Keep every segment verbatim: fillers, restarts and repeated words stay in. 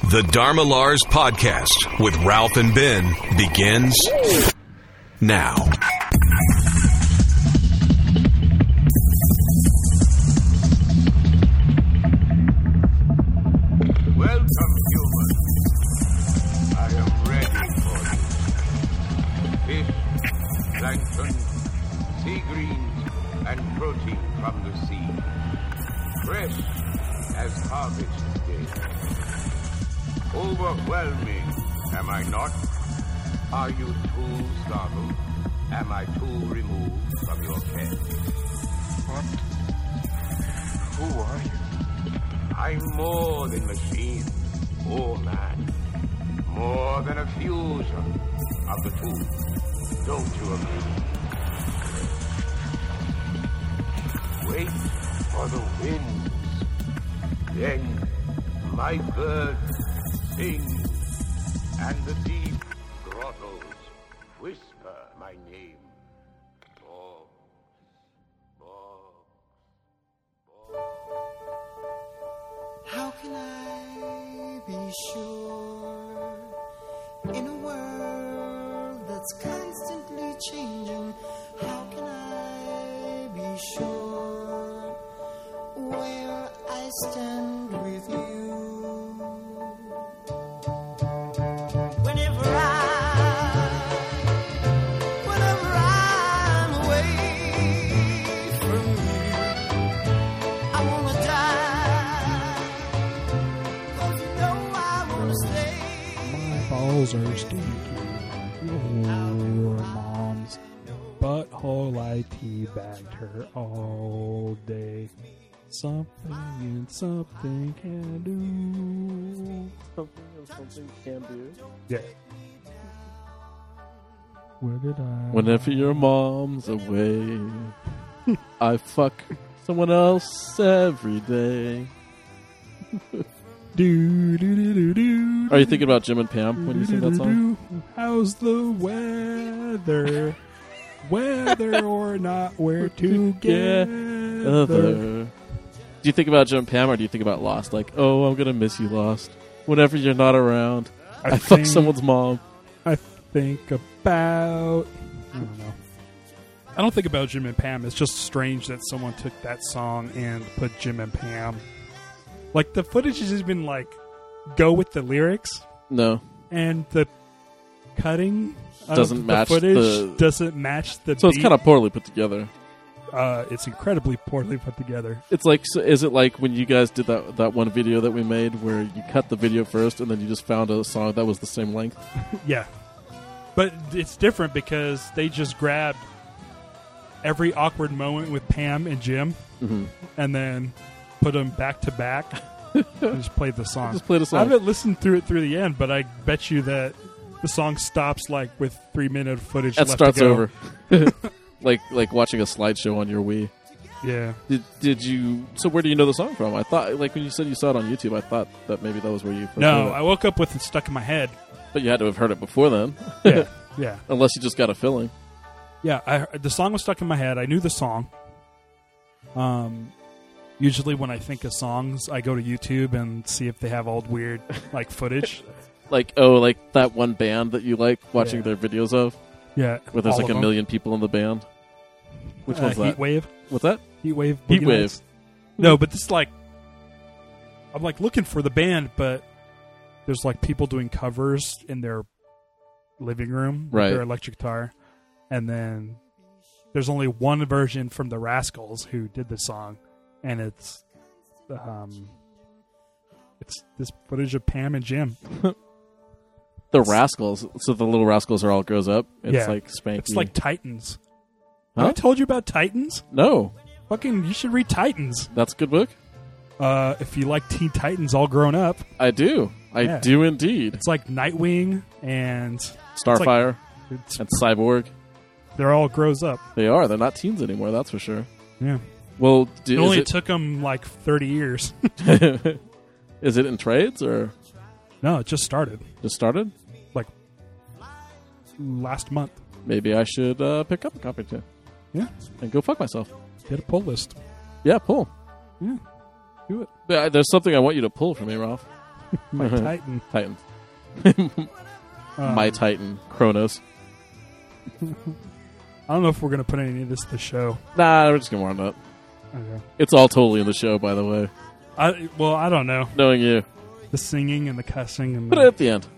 The Dharma Lars podcast with Ralph and Ben begins now. Welcome, humans. I am ready for you. Fish, plankton, sea greens, and protein from the sea. Fresh as harvest day. Overwhelming, am I not? Are you too startled? Am I too removed from your ken? What? Who are you? I'm more than machine or man. More than a fusion of the two. Don't you agree? Wait for the winds. Then my birds sing, and the deep grottos whisper my name. Bog, bog, bog. How can I be sure in a world that's constantly changing? How can I be sure where I stand with you? Whenever I, whenever I'm away from you, I wanna die. 'Cause you know I wanna stay. My balls are stinky. Your mom's butthole, I teabagged her all day. Something and something can do. Something and something can do. Yeah. Where did I? Whenever your mom's away, I fuck someone else every day. Do, do, do, do, do, Are you thinking about Jim and Pam when you sing that song? How's the weather? Whether or not we're together. Other. Do you think about Jim and Pam, or do you think about Lost? Like, oh, I'm gonna miss you, Lost. Whenever you're not around, I, I fuck think- someone's mom. I think about. I don't know. I don't think about Jim and Pam. It's just strange that someone took that song and put Jim and Pam. Like, the footage has just been like, go with the lyrics, No, and the cutting of Doesn't the match footage the- doesn't match the. so it's beat. kind of poorly put together. Uh, it's incredibly poorly put together. It's like, so is it like when you guys did that that one video that we made where you cut the video first and then you just found a song that was the same length? Yeah. But it's different because they just grabbed every awkward moment with Pam and Jim Mm-hmm. and then put them back to back and just played the song. Just played a I song. haven't listened through it through the end, but I bet you that the song stops like with three minute of footage That left starts to go. over. like like watching a slideshow on your Wii. Yeah. Did did you? So where do you know the song from? I thought, like when you said you saw it on YouTube, I thought that maybe that was where you first No, heard it. I woke up with it stuck in my head. But you had to have heard it before then, Yeah. Yeah. unless you just got a feeling. Yeah, I, the song was stuck in my head. I knew the song. Um, usually when I think of songs, I go to YouTube and see if they have old weird like footage. Like oh, like that one band that you like watching Yeah. their videos of, Yeah, where there's all like of a them. million people in the band. Which uh, one's that? Heat Wave. What's that? Heat Wave. Heat Boogie Wave. Nights. No, but this is like I'm like looking for the band, but there's like people doing covers in their living room with Right. their electric guitar, and then there's only one version from the Rascals who did the song, and it's um, it's this footage of Pam and Jim. The Rascals. So the little Rascals are all grows up. It's Yeah. like Spanky. It's like Titans. Huh? Have I told you about Titans? no, Fucking, you should read Titans. that's a good book. Uh, if you like Teen Titans all grown up, I do. I Yeah. do indeed. it's like Nightwing and Starfire it's, and Cyborg. they're all grows up. They are. They're not teens anymore. That's for sure. Yeah. Well, It do, only is, took them like thirty years. it, is it in trades or No, it just started just started? like last month. Maybe I should uh, pick up a copy too Yeah. and go fuck myself. Get a pull list. Yeah, pull. Yeah. Do it. Yeah, there's something I want you to pull for me, Ralph. My Titan. Titan. Um, My Titan. Kronos. I don't know if we're going to put any of this to the show. Nah, we're just going to warm up. Okay. It's all totally in the show, by the way. I, well, I don't know. Knowing you. The singing and the cussing. And Put the, it at the end.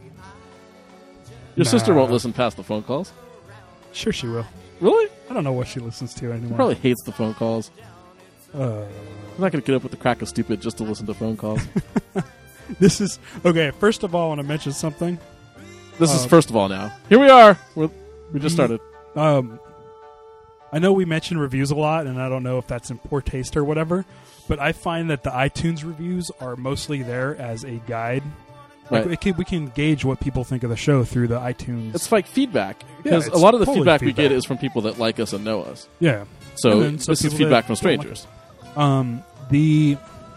Your Nah. sister won't listen past the phone calls. Sure she will. Really? I don't know what she listens to anymore. Probably hates the phone calls. Uh, I'm not going to get up with the crack of stupid just to listen to phone calls. this is... Okay, first of all, I want to mention something. This Uh, is first of all now. Here we are. We're, we just started. Um, I know we mention reviews a lot, and I don't know if that's in poor taste or whatever, but I find that the iTunes reviews are mostly there as a guide. Like Right. it can, we can gauge what people think of the show through the iTunes. It's like feedback. Because it's a lot of the totally feedback, we feedback. get is from people that like us and know us. yeah. So, And then some this is people feedback that from don't like strangers. us. Um, the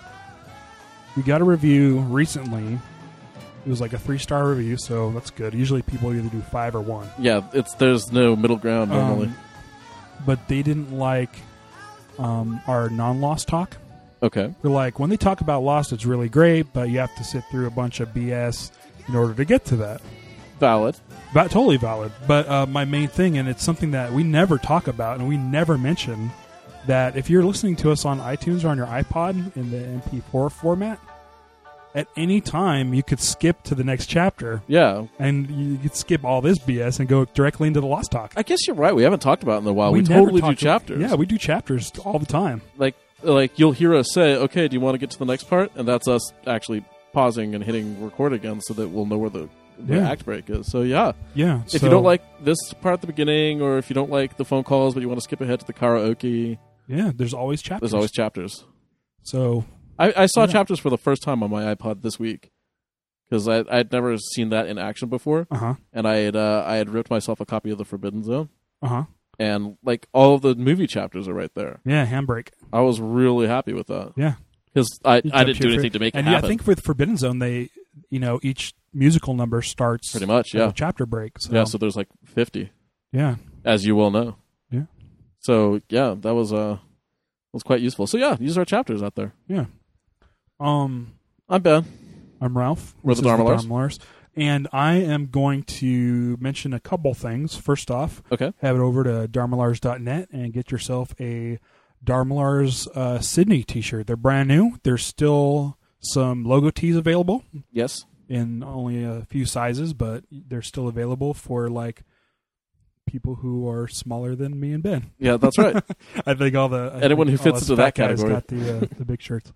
we got a review recently. It was like a three star review, so that's good. Usually people either do five or one. Yeah, it's there's no middle ground normally. Um, but they didn't like um, our non-Lost talk. Okay. They're like, when they talk about Lost, it's really great, but you have to sit through a bunch of B S in order to get to that. Valid. That totally valid. But uh, my main thing, and it's something that we never talk about and we never mention, that if you're listening to us on iTunes or on your iPod in the M P four format, at any time you could skip to the next chapter Yeah. and you could skip all this B S and go directly into the Lost talk. I guess you're right. We haven't talked about it in a while. We, never totally do talk- chapters. Yeah, we do chapters all the time. like like you'll hear us say, "Okay, do you want to get to the next part?" And that's us actually pausing and hitting record again, so that we'll know where the, the Yeah. act break is. So yeah, Yeah. if you don't like this part at the beginning, or if you don't like the phone calls, but you want to skip ahead to the karaoke, yeah, there's always chapters. there's always chapters. So I, I saw Yeah. chapters for the first time on my iPod this week because I I'd never seen that in action before, uh huh, and I had uh, I had ripped myself a copy of the Forbidden Zone, uh huh. and like all of the movie chapters are right there. Yeah, Handbrake. I was really happy with that Yeah. because I, You I jumped didn't do here anything for- to make it and happen. yeah, I think with Forbidden Zone, they, you know, each musical number starts Pretty much, at yeah. a chapter break. So, Yeah, so there's like fifty, yeah, as you well know. Yeah. So yeah, that was uh was quite useful. So yeah, use our chapters out there. yeah. Um, I'm Ben. I'm Ralph. We're This the is Dharmalars. Dharmalars. And I am going to mention a couple things. First off, Okay. head over to dharmalars dot net and get yourself a Dharmalars uh, Sydney t-shirt. They're brand new. There's still some logo tees available Yes. in only a few sizes, but they're still available for like people who are smaller than me and Ben. Yeah, that's right. I think all the I Anyone think who all fits us into that fat guys category. got the uh, the big shirts.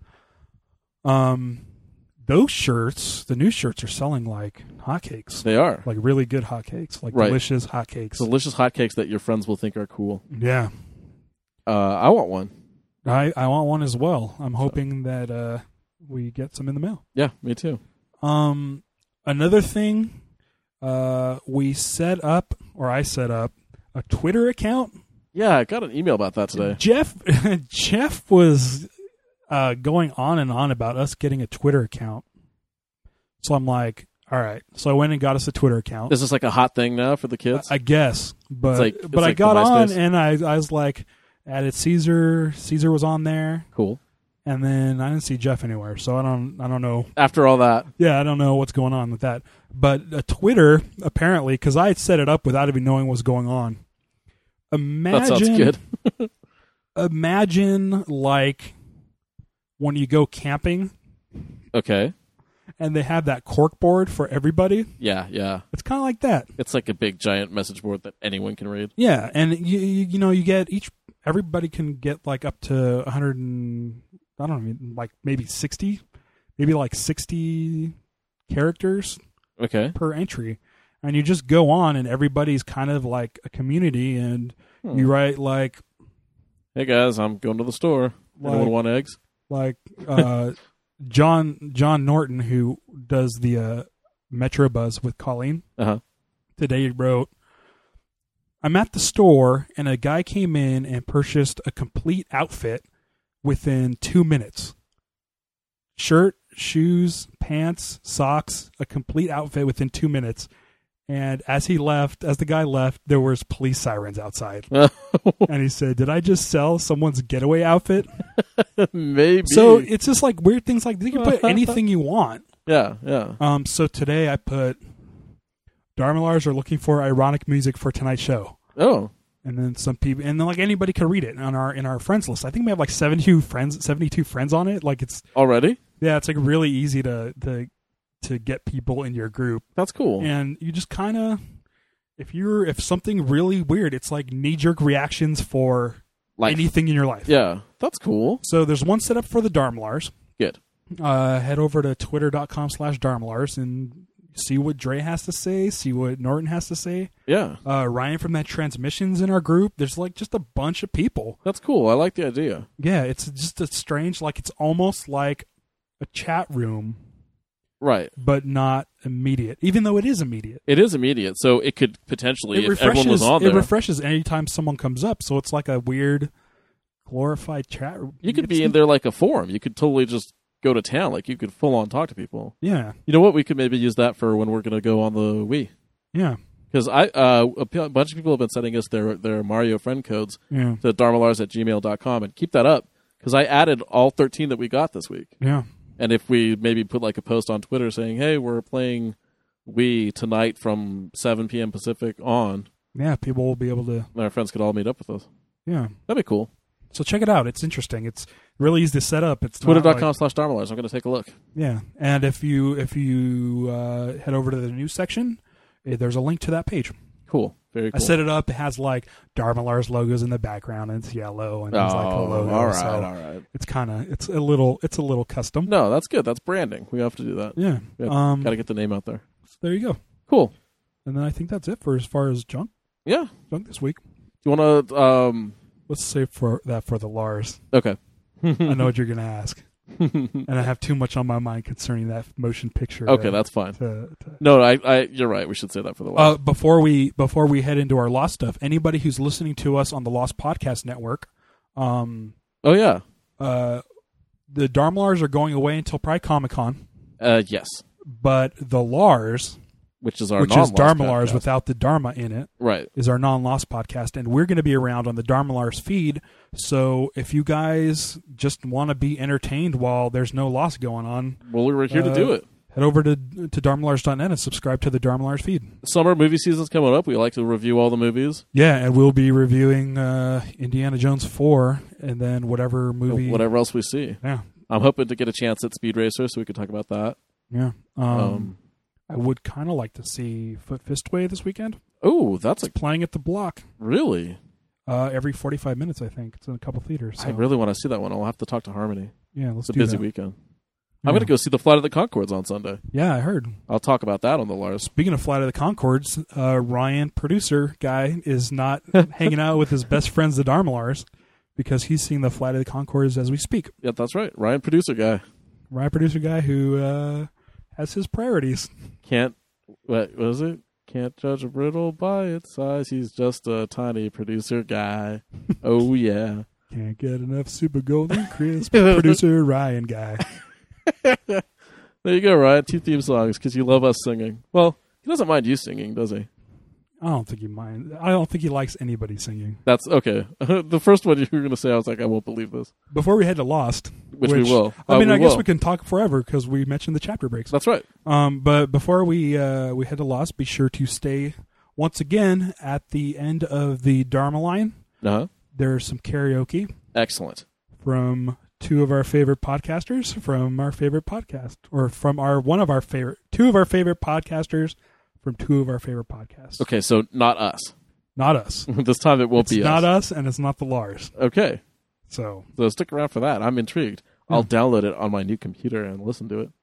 Um, those shirts, the new shirts, are selling like hotcakes, They are like really good hotcakes, like Right. delicious hotcakes. delicious hotcakes that your friends will think are cool. Yeah, Uh, I want one. I I want one as well. I'm hoping that uh we get some in the mail. Yeah, me too. Um, another thing, uh, we set up, or I set up, a Twitter account. Yeah, I got an email about that today. Jeff Jeff was uh, going on and on about us getting a Twitter account. So I'm like, all right. So I went and got us a Twitter account. Is this like a hot thing now for the kids? I guess, but It's like- it's but I like the got on MySpace. and I I was like, added Caesar. Caesar was on there, Cool. and then I didn't see Jeff anywhere. So I don't I don't know. After all that, Yeah, I don't know what's going on with that. But uh, Twitter, apparently, because I had set it up without even knowing what's going on. Imagine, that sounds good. imagine like when you go camping Okay. and they have that cork board for everybody. Yeah, yeah. It's kind of like that. It's like a big giant message board that anyone can read. Yeah, and you you, you know you get each everybody can get like up to one hundred and I don't know, like maybe sixty, maybe like sixty characters Okay. per entry, and you just go on and everybody's kind of like a community, and Hmm. you write like Hey guys, I'm going to the store. Anyone Like- want eggs? like uh, John John Norton, who does the uh, Metro Buzz with Colleen. Uh huh. Today he wrote, I'm at the store and a guy came in and purchased a complete outfit within two minutes. Shirt, shoes, pants, socks, a complete outfit within two minutes. And as he left, as the guy left, there was police sirens outside. And he said, did I just sell someone's getaway outfit? Maybe. So it's just like weird things like you can put anything you want. Yeah, yeah. Um, so today I put Dharmalars are looking for ironic music for tonight's show. Oh, And then some people, and then like anybody could read it on our in our friends list. I think we have like seventy-two friends, seventy-two friends on it. Like it's already? yeah, it's like really easy to to to get people in your group, That's cool. and you just kind of if you're if something really weird, it's like knee jerk reactions for Life. anything in your life. Yeah, that's cool. So there's one set up for the Dharmalars. Good. Uh, head over to twitter.com slash Dharmalars and see what Dre has to say, see what Norton has to say. Yeah, Uh, Ryan from that Transmissions in our group. There's like just a bunch of people. that's cool. I like the idea. Yeah, it's just a strange, like it's almost like a chat room, Right. but not immediate, even though it is immediate. It is immediate, so it could potentially, It if everyone was refreshes, on it there, refreshes anytime someone comes up, so it's like a weird glorified chat room. you could It's- be in there like a forum. You could totally just go to town. Like, you could full on talk to people. Yeah, You know what? We could maybe use that for when we're going to go on the Wii. yeah, Because I, uh, a p- bunch of people have been sending us their, their Mario friend codes yeah, to dharmalars at gmail dot com, and keep that up, because I added all thirteen that we got this week. yeah. And if we maybe put like a post on Twitter saying, hey, we're playing Wii tonight from seven p.m. Pacific on, Yeah, people will be able to, and our friends could all meet up with us. yeah. That'd be cool. So check it out. It's interesting. It's really easy to set up. It's not Twitter.com like- slash Dharmalars. I'm going to take a look. Yeah, and if you if you uh, head over to the news section, eh, there's a link to that page. Cool. Very cool. I set it up. It has like Dharmalar's logos in the background, and it's yellow, and there's oh, like a logo. all right, so all right. it's kind of it's a little it's a little custom. No, that's good. That's branding. We have to do that. Yeah. We have- Um. Got to get the name out there. So there you go. Cool. And then I think that's it for as far as junk Yeah. junk this week. You want to? Um. Let's save for that for the Lars. Okay. I know what you're gonna ask, and I have too much on my mind concerning that motion picture. Okay, to- that's fine. to- to- No, I, I, you're right. We should say that for the Uh, last. before we before we head into our Lost stuff, anybody who's listening to us on the Lost Podcast Network, um, oh yeah. uh, the Dharmalars are going away until probably Comic Con, Uh, yes. but the Lars, Which is our which is non-Lost Dharmalars podcast. without the Dharma in it, Right. is our non-Lost podcast, and we're going to be around on the Dharmalars feed. So if you guys just want to be entertained while there's no Lost going on, Well, we were here to uh, do it. head over to to Dharmalars dot net and subscribe to the Dharmalars feed. Summer movie season's coming up. We like to review all the movies. Yeah, and we'll be reviewing uh, Indiana Jones four, and then whatever movie. Whatever else we see. Yeah, I'm hoping to get a chance at Speed Racer so we can talk about that. yeah. Um, Um, I would kind of like to see Foot Fistway this weekend. oh, that's a, It's playing at the Block really. uh, every forty-five minutes, I think. It's in a couple theaters. So. I really want to see that one. I'll have to talk to Harmony. yeah, let's It's a do busy that. weekend. Yeah. I'm going to go see the Flight of the Conchords on Sunday. Yeah, I heard. I'll talk about that on the Lars. Speaking of Flight of the Conchords, uh, Ryan, producer guy, is not hanging out with his best friends, the Dharmalars, because he's seeing the Flight of the Conchords as we speak. Yeah, that's right. Ryan, producer guy. Ryan, producer guy, who uh, has his priorities. Can't, what was it? Can't judge a brittle by its size. He's just a tiny producer guy. Oh, yeah. Can't get enough Super Golden Crisp. Producer Ryan guy. There you go, Ryan. Two theme songs because you love us singing. Well, he doesn't mind you singing, does he? I don't think he mind. I don't think he likes anybody singing. That's okay. The first one you were going to say, I was like, I won't believe this. Before we head to Lost, Which we will. I Uh, mean, we I guess will. we can talk forever because we mentioned the chapter breaks. That's right. Um, but before we uh, we head to Lost, be sure to stay once again at the end of the Dharma line. Uh-huh. There's some karaoke Excellent. from two of our favorite podcasters from our favorite podcast, or from our one of our favorite two of our favorite podcasters from two of our favorite podcasts. Okay, so not us. Not us. This time it won't It's be not us. us, and it's not the Lars. Okay, So so stick around for that. I'm intrigued. I'll download it on my new computer and listen to it.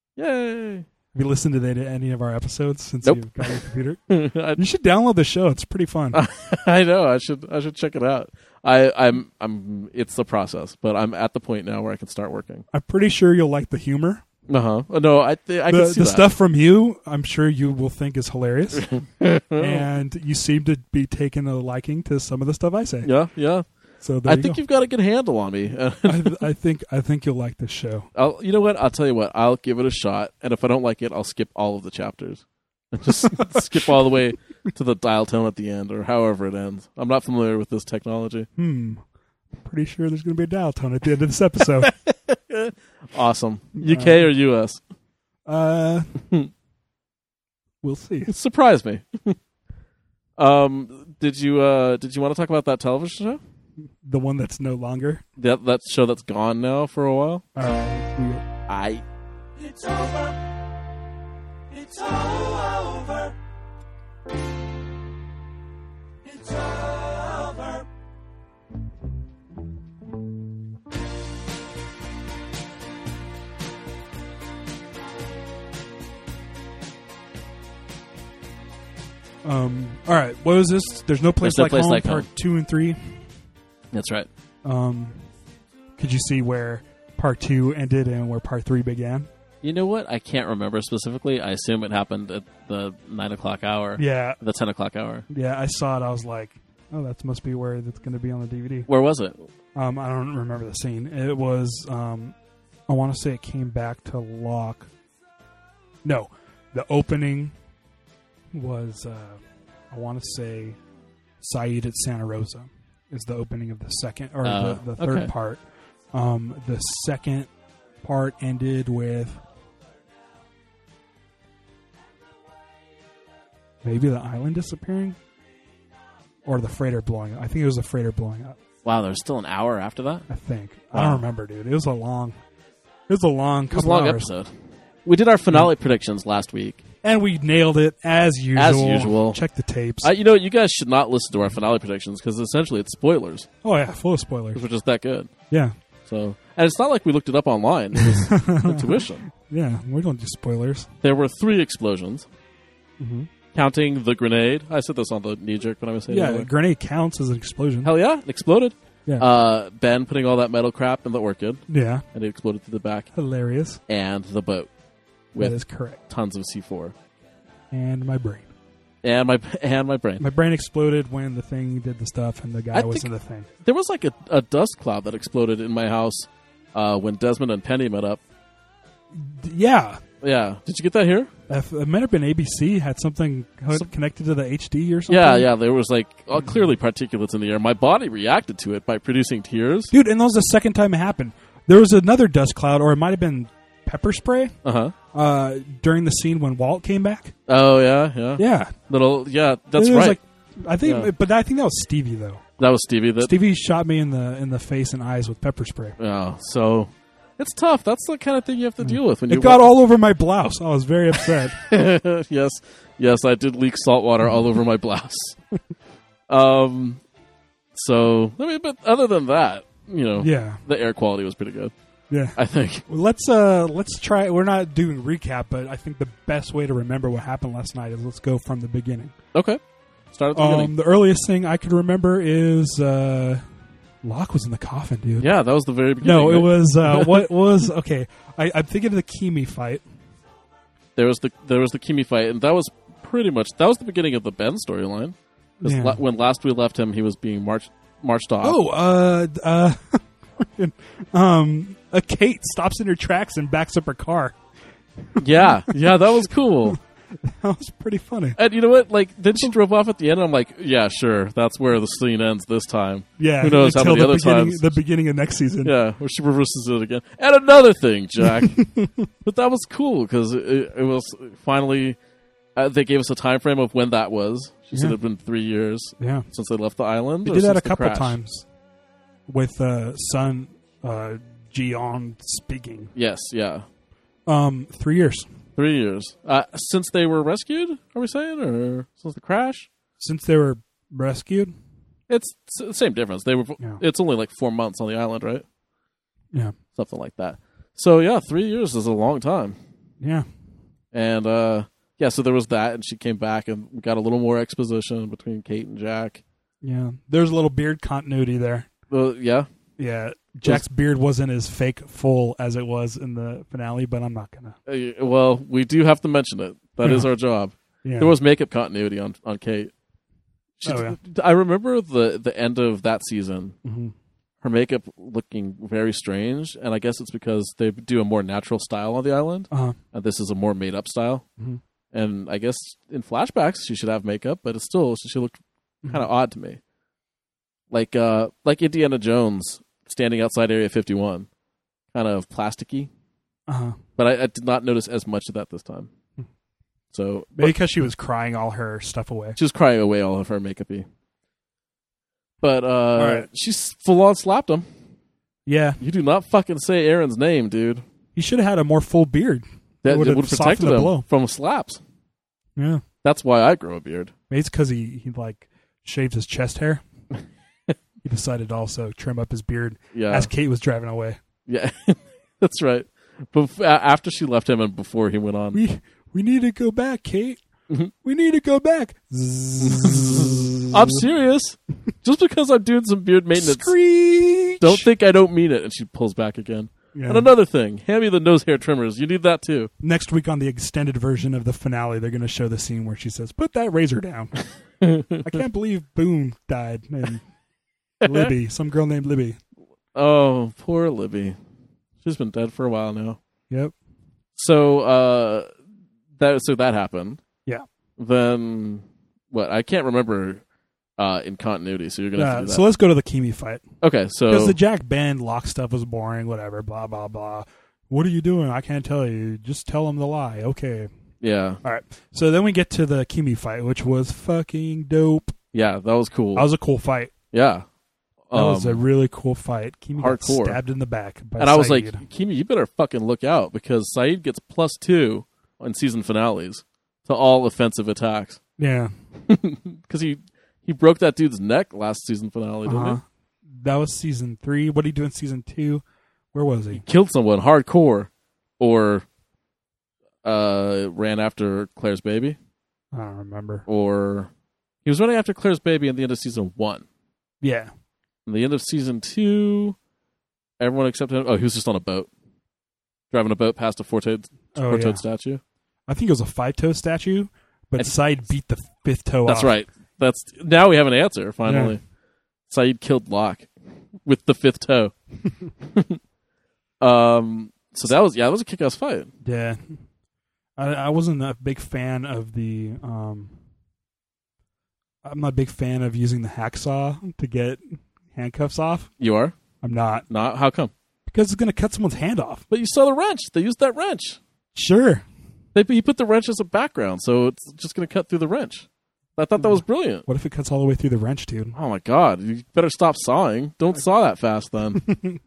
Yay! have you listened to the, any of our episodes since Nope. you've got your computer? I, You should download the show. It's pretty fun. I know. I should. I should check it out. I, I'm. I'm. It's the process, but I'm at the point now where I can start working. I'm pretty sure you'll like the humor. Uh huh. No, I. Th- I the can see the that. stuff from you, I'm sure you will think is hilarious. And you seem to be taking a liking to some of the stuff I say. Yeah, yeah. So there I you think go. you've got a good handle on me. I, I think I think you'll like this show. I'll, you know what? I'll tell you what. I'll give it a shot, and if I don't like it, I'll skip all of the chapters. Just skip all the way to the dial tone at the end, or however it ends. I'm not familiar with this technology. Hmm. Pretty sure there's going to be a dial tone at the end of this episode. Awesome. U K or U S? Uh, we'll see. It surprised me. um, did you uh, did you want to talk about that television show? The one that's no longer. That that show that's gone now for a while. All right. We, I It's over. It's over. It's over. um. All right. What was this? There's no place, There's No like, Place home. Like Part Home. two and three. that's right. Um. Could you see where part two ended and where part three began? You know what? I can't remember specifically. I assume it happened at the nine o'clock hour. Yeah. The ten o'clock hour. Yeah. I saw it. I was like, oh, that must be where it's going to be on the D V D. Where was it? Um. I don't remember the scene. It was. Um. I want to say it came back to Locke. No, the opening was. Uh, I want to say, Saeed at Santa Rosa is the opening of the second or Uh, the, the third okay. part. Um, the second part ended with maybe the island disappearing or the freighter blowing up. I think it was the freighter blowing up. Wow, there's still an hour after that. I think. I Wow. don't remember, dude. It was a long. It was a long It was a couple long hours. episode. We did our finale predictions last week. And we nailed it as usual. As usual. Check the tapes. Uh, you know, you guys should not listen to our finale predictions because essentially it's spoilers, oh yeah, full of spoilers. because we're just that good. Yeah, So, and it's not like we looked it up online. It was intuition. yeah. We don't do spoilers. There were three explosions, Mm-hmm. counting the grenade. I said this on the knee jerk when I was saying Yeah, it. a grenade counts as an explosion. Hell yeah, it exploded. Yeah, Uh, Ben putting all that metal crap in the orchid, yeah. and it exploded through the back. Hilarious. And the boat That with is correct. tons of C four. And my brain. And my and my brain. My brain exploded when the thing did the stuff and the guy I was think- in the thing. There was like a, a dust cloud that exploded in my house uh, when Desmond and Penny met up. D- Yeah. Yeah, did you get that here? If it might have been A B C had something co- Some- connected to the H D or something. Yeah, yeah. There was like uh, clearly particulates in the air. My body reacted to it by producing tears. Dude, and that was the second time it happened. There was another dust cloud, or it might have been pepper spray Uh huh. uh, during the scene when Walt came back. Oh yeah, yeah. Yeah. Little yeah. That's It was right. like- I think, Yeah. but I think that was Stevie though. that was Stevie. That Stevie shot me in the in the face and eyes with pepper spray. yeah. So it's tough. That's the kind of thing you have to deal with when you It got all over my blouse. I was very upset. yes, yes. I did leak salt water all over my blouse. um. So I mean, but other than that, you know, Yeah, the air quality was pretty good. yeah. I think. Well, let's uh let's try. We're not doing recap, but I think the best way to remember what happened last night is let's go from the beginning. Okay. Start at the Um, beginning. the earliest thing I could remember is uh, Locke was in the coffin, dude. Yeah, that was the very beginning. No, it right? was uh, what was okay. I, I'm thinking of the Kimi fight. There was the there was the Kimi fight, and that was pretty much that was the beginning of the Ben storyline. 'Cause Yeah. la- when last we left him, he was being marched marched off. Oh, uh, uh, um, a Kate stops in her tracks and backs up her car. yeah, yeah, that was cool. That was pretty funny. And you know what? Like, then she drove off at the end. And I'm like, yeah, sure, that's where the scene ends this time. Yeah, Who knows how until many the other beginning, times? the beginning of next season. Yeah, where she reverses it again. And another thing, Jack. But that was cool because it, it was finally uh, they gave us a time frame of when that was. She said Yeah. it had been three years yeah. since they left the island. They or did that since a the couple crash? times with uh, son uh, Gion speaking. Yes, yeah. Um, three years Three years. Uh, since they were rescued, are we saying? Or since the crash? since they were rescued. It's, it's the same difference. They were. Yeah. It's only like four months on the island, right? Yeah, Something like that. So, yeah, three years is a long time. yeah. And, uh, yeah, so there was that, and she came back, and we got a little more exposition between Kate and Jack. Yeah, there's a little beard continuity there. Well, yeah. Yeah, Jack's beard wasn't as fake full as it was in the finale, but I'm not gonna. Uh, well, we do have to mention it. That Yeah. is our job. Yeah, There was makeup continuity on, on Kate. She, Oh, yeah. I remember the, the end of that season, Mhm. her makeup looking very strange, and I guess it's because they do a more natural style on the island, Uh-huh. and this is a more made-up style. Mhm. And I guess in flashbacks she should have makeup, but it's still she looked kind of odd to me, like uh, like Indiana Jones standing outside Area fifty-one, kind of plasticky. Uh-huh. But I, I did not notice as much of that this time. So Maybe because she was crying all her stuff away. she was crying away all of her makeup-y. But uh, right. she full on slapped him. Yeah. You do not fucking say Aaron's name, dude. He should have had a more full beard. That would would have have protected softened the him blow. from slaps. Yeah. That's why I grow a beard. Maybe it's because he, he, like, shaved his chest hair. He decided to also trim up his beard Yeah. as Kate was driving away. Yeah, that's right. Bef- after she left him and before he went on. We we need to go back, Kate. Mhm. We need to go back. I'm serious. Just because I'm doing some beard maintenance, Screech. don't think I don't mean it. And she pulls back again. Yeah. And another thing, hand me the nose hair trimmers. You need that too. Next week on the extended version of the finale, they're going to show the scene where she says, "Put that razor down." I can't believe Boone died and Libby, some girl named Libby. Oh, poor Libby. She's been dead for a while now. Yep. So uh, that so that happened. Yeah. Then what? I can't remember uh, in continuity. So you're gonna have to Uh, do that. so let's go to the Kimi fight. Okay, so Because the Jack Ben lock stuff was boring, whatever, blah, blah, blah. What are you doing? I can't tell you. Just tell them the lie. Okay. yeah, All right. So then we get to the Kimi fight, which was fucking dope. yeah, that was cool. That was a cool fight. yeah, That was a Um, really cool fight. Kimi got hardcore. stabbed in the back by and I was Saeed. like, Kimi, you better fucking look out because Saeed gets plus two on season finales to all offensive attacks yeah. because he he broke that dude's neck last season finale, didn't Uh-huh. That was season three. What did he do in season two? Where was he? he? Killed someone hardcore, or uh, ran after Claire's baby, I don't remember. or he was running after Claire's baby at the end of season one. Yeah. At the end of season two, everyone except him. Oh, he was just on a boat, driving a boat past a four-toed, Oh, four-toed yeah. statue. I think it was a five-toe statue, but And- Saeed beat the fifth toe That's off. right. That's now we have an answer finally. Yeah. Saeed killed Locke with the fifth toe. um. So that was yeah, that was a kick-ass fight. Yeah. I, I wasn't a big fan of the. Um, I'm not a big fan of using the hacksaw to get handcuffs off. You are I'm not. not. How come? Because it's going to cut someone's hand off. But you saw the wrench. They used that wrench. Sure. They you put the wrench as a background, so it's just going to cut through the wrench. I thought that was brilliant. What if it cuts all the way through the wrench, dude? Oh my god! You better stop sawing. Don't saw that fast, then.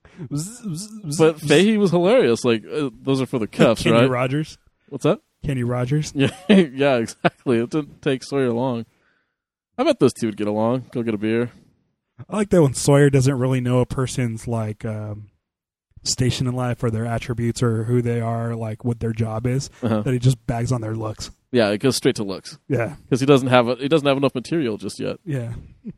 But Fahey was hilarious. Like uh, those are for the cuffs, Kenny right? Rogers. What's that? Kenny Rogers. Yeah, yeah, exactly. It didn't take Sawyer long. I bet those two would get along. Go get a beer. I like that when Sawyer doesn't really know a person's like um, station in life or their attributes or who they are, like what their job is. Uh-huh. That he just bags on their looks. Yeah, it goes straight to looks Yeah, because he doesn't have a, he doesn't have enough material just yet. yeah.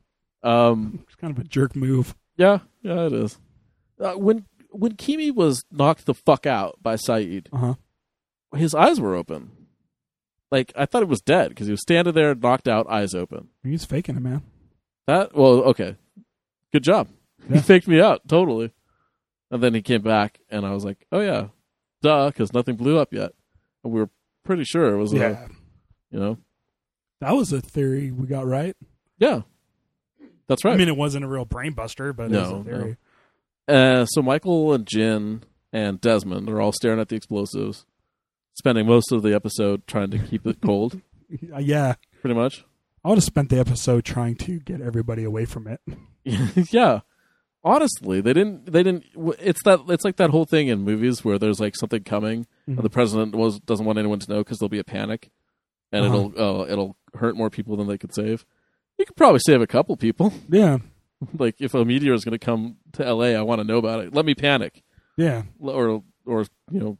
Um, It's kind of a jerk move. yeah, yeah, it is. Uh, when when Kimi was knocked the fuck out by Saeed, Uh huh. his eyes were open. Like I thought he was dead because he was standing there, knocked out, eyes open. He's faking it, man. That well, okay, good job. Yeah. He faked me out totally, and then he came back, and I was like, oh yeah, duh, because nothing blew up yet, and we were pretty sure it was a, Yeah, you know, that was a theory we got right. yeah, that's right. I mean, it wasn't a real brain buster, but it was No, a theory. Uh, so Michael and Jin and Desmond are all staring at the explosives, spending most of the episode trying to keep it cold, Uh, yeah, pretty much. I would have spent the episode trying to get everybody away from it. Yeah, honestly, they didn't. They didn't. It's that. It's like that whole thing in movies where there's like something coming, Mhm. and the president was doesn't want anyone to know because there'll be a panic, and Uh-huh. it'll uh, it'll hurt more people than they could save. You could probably save a couple people. Yeah, Like if a meteor is going to come to L A, I want to know about it. Let me panic, yeah. or or you know,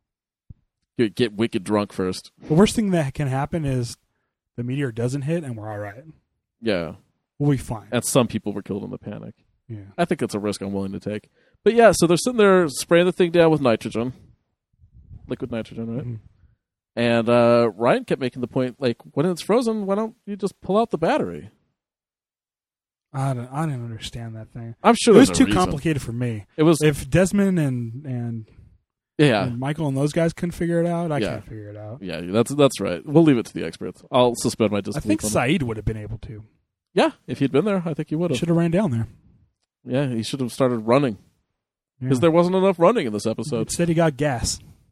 get, get wicked drunk first. The worst thing that can happen is the meteor doesn't hit, and we're all right. Yeah, We'll be fine. and some people were killed in the panic. Yeah. I think it's a risk I'm willing to take. But yeah, so they're sitting there spraying the thing down with nitrogen, liquid nitrogen, right? Mhm. And uh, Ryan kept making the point, like, when it's frozen, why don't you just pull out the battery? I don't. I didn't understand that thing. I'm sure It was there's a too reason. complicated for me. It was, If Desmond and and, yeah, and Michael and those guys couldn't figure it out, I Yeah. can't figure it out. yeah. That's that's right. We'll leave it to the experts. I'll suspend my I disbelief. think on it. Saeed would have been able to. Yeah, if he'd been there, I think he would have. Should have ran down there. Yeah, he should have started running Yeah. because there wasn't enough running in this episode. Instead, he got gas.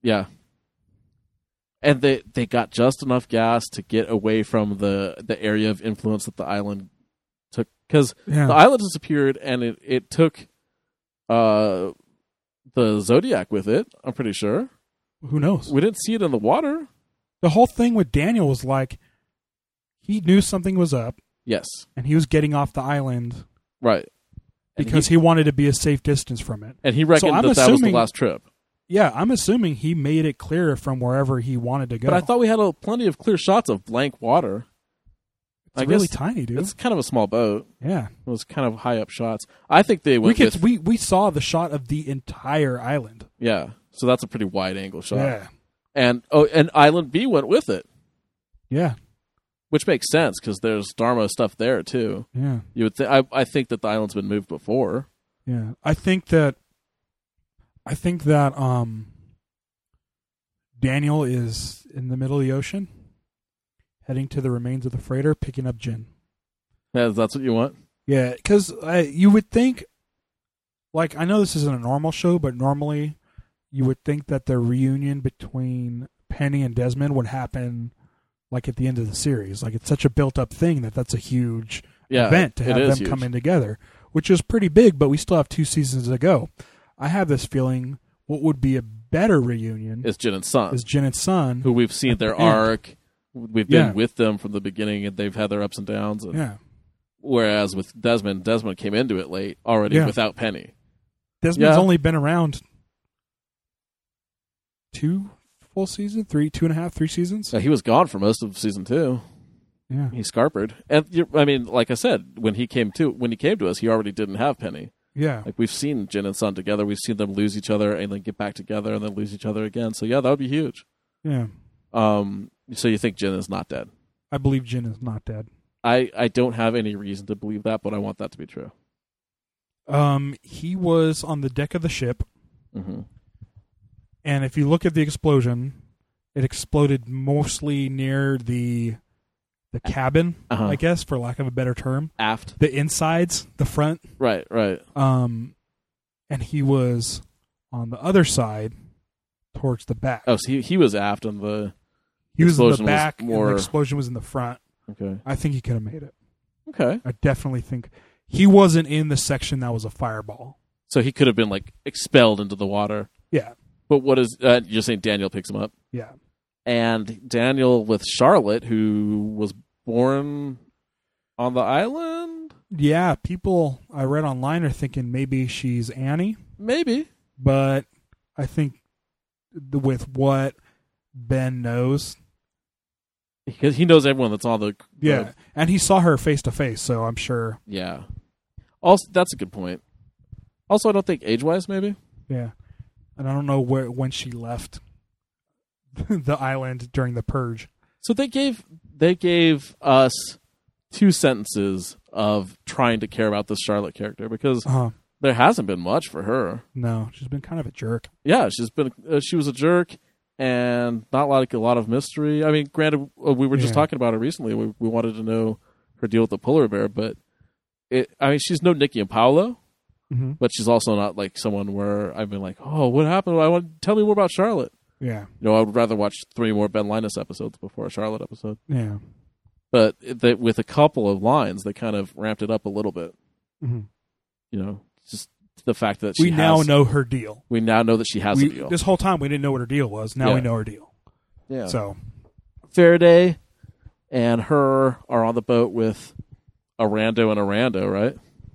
Yeah. And they, they got just enough gas to get away from the, the area of influence that the island took. Because Yeah. the island disappeared, and it, it took uh, the Zodiac with it, I'm pretty sure. Who knows? We didn't see it in the water. The whole thing with Daniel was like, he knew something was up, Yes. and he was getting off the island Right. And because he, he wanted to be a safe distance from it. And he reckoned So I'm that that was the assuming- last trip. Yeah, I'm assuming he made it clear from wherever he wanted to go. But I thought we had a, plenty of clear shots of blank water. it's I really guess tiny, dude. It's kind of a small boat. Yeah. It was kind of high up shots. I think they We went could with... we, we saw the shot of the entire island. Yeah. So that's a pretty wide angle shot. Yeah. And oh, and Island B went with it, Yeah. which makes sense because there's Dharma stuff there too. Yeah. You would th- I I think that the island's been moved before. Yeah. I think that I think that um Daniel is in the middle of the ocean, heading to the remains of the freighter, picking up Jin. Yeah, that's what you want. Yeah, because you would think, like, I know this isn't a normal show, but normally you would think that the reunion between Penny and Desmond would happen, like, at the end of the series. Like, it's such a built-up thing that that's a huge Yeah, event to it have is them huge. come in together, which is pretty big, but we still have two seasons to go. I have this feeling what would be a better reunion It's Jin and Sun, is Jin and Sun. who we've seen at their the end. arc. We've been Yeah. with them from the beginning, and they've had their ups and downs. And, Yeah. Whereas with Desmond, Desmond came into it late already Yeah. without Penny. Desmond's Yeah. only been around two full seasons, three, two and a half, three seasons. So he was gone for most of season two. Yeah. He scarpered, and you're, I mean, like I said, when he came to when he came to us, he already didn't have Penny. Yeah. Like we've seen Jin and Sun together, we've seen them lose each other and then get back together and then lose each other again. So yeah, that would be huge. Yeah. Um, so you think Jin is not dead? I believe Jin is not dead. I, I don't have any reason to believe that, but I want that to be true. Um, he was on the deck of the ship, Mm-hmm. and if you look at the explosion, it exploded mostly near the the cabin, Uh-huh. I guess, for lack of a better term. Aft, The insides, the front. right, right. Um, and he was on the other side, towards the back. Oh, so he he was aft on the. he was in the explosion was back, more- and the explosion was in the front. Okay, I think he could have made it. okay. I definitely think he wasn't in the section that was a fireball. So he could have been like expelled into the water. Yeah, But what is uh, you're saying? Daniel picks him up. yeah. And Daniel with Charlotte, who was born on the island? Yeah, people I read online are thinking maybe she's Annie, Maybe. but I think th- with what Ben knows, Because he knows everyone that's on the... yeah, the- and he saw her face to face, so I'm sure, yeah. Also, that's a good point. Also, I don't think age-wise, maybe. yeah. And I don't know where when she left the island during the purge. So they gave they gave us two sentences of trying to care about this Charlotte character because Uh-huh. there hasn't been much for her. No, she's been kind of a jerk. Yeah, she's been uh, she was a jerk and not like a lot of mystery. I mean, granted, uh, we were just Yeah. talking about her recently. We we wanted to know her deal with the polar bear, but it. I mean, she's no Nikki and Paolo, Mm-hmm. but she's also not like someone where I've been like, oh, what happened? I want tell me more about Charlotte. Yeah, You know, I would rather watch three more Ben Linus episodes before a Charlotte episode. yeah. But they, with a couple of lines, they kind of ramped it up a little bit. Mm-hmm. You know, just the fact that she We has, now know her deal. we now know that she has We, a deal. this whole time we didn't know what her deal was. Now Yeah. we know her deal. yeah. So Faraday and her are on the boat with a rando and a rando, right?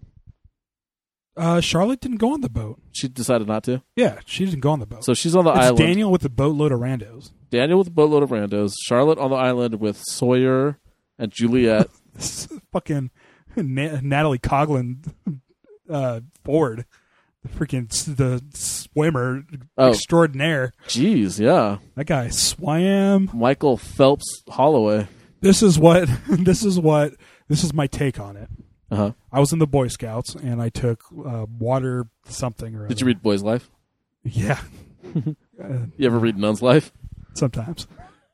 uh, Charlotte didn't go on the boat. She decided not to. Yeah, she didn't go on the boat. So she's on the it's island. Daniel with a boatload of randos. Daniel with a boatload of randos. Charlotte on the island with Sawyer and Juliet. This fucking Na- Natalie Coughlin uh, Ford, the freaking s- the swimmer Oh. extraordinaire. Jeez, yeah. That guy swam. Michael Phelps Holloway. This is what. This is what. This is my take on it. Uh huh. I was in the Boy Scouts and I took uh, water something or. Did other. you read Boy's Life? Yeah. uh, You ever read Nun's Life? sometimes.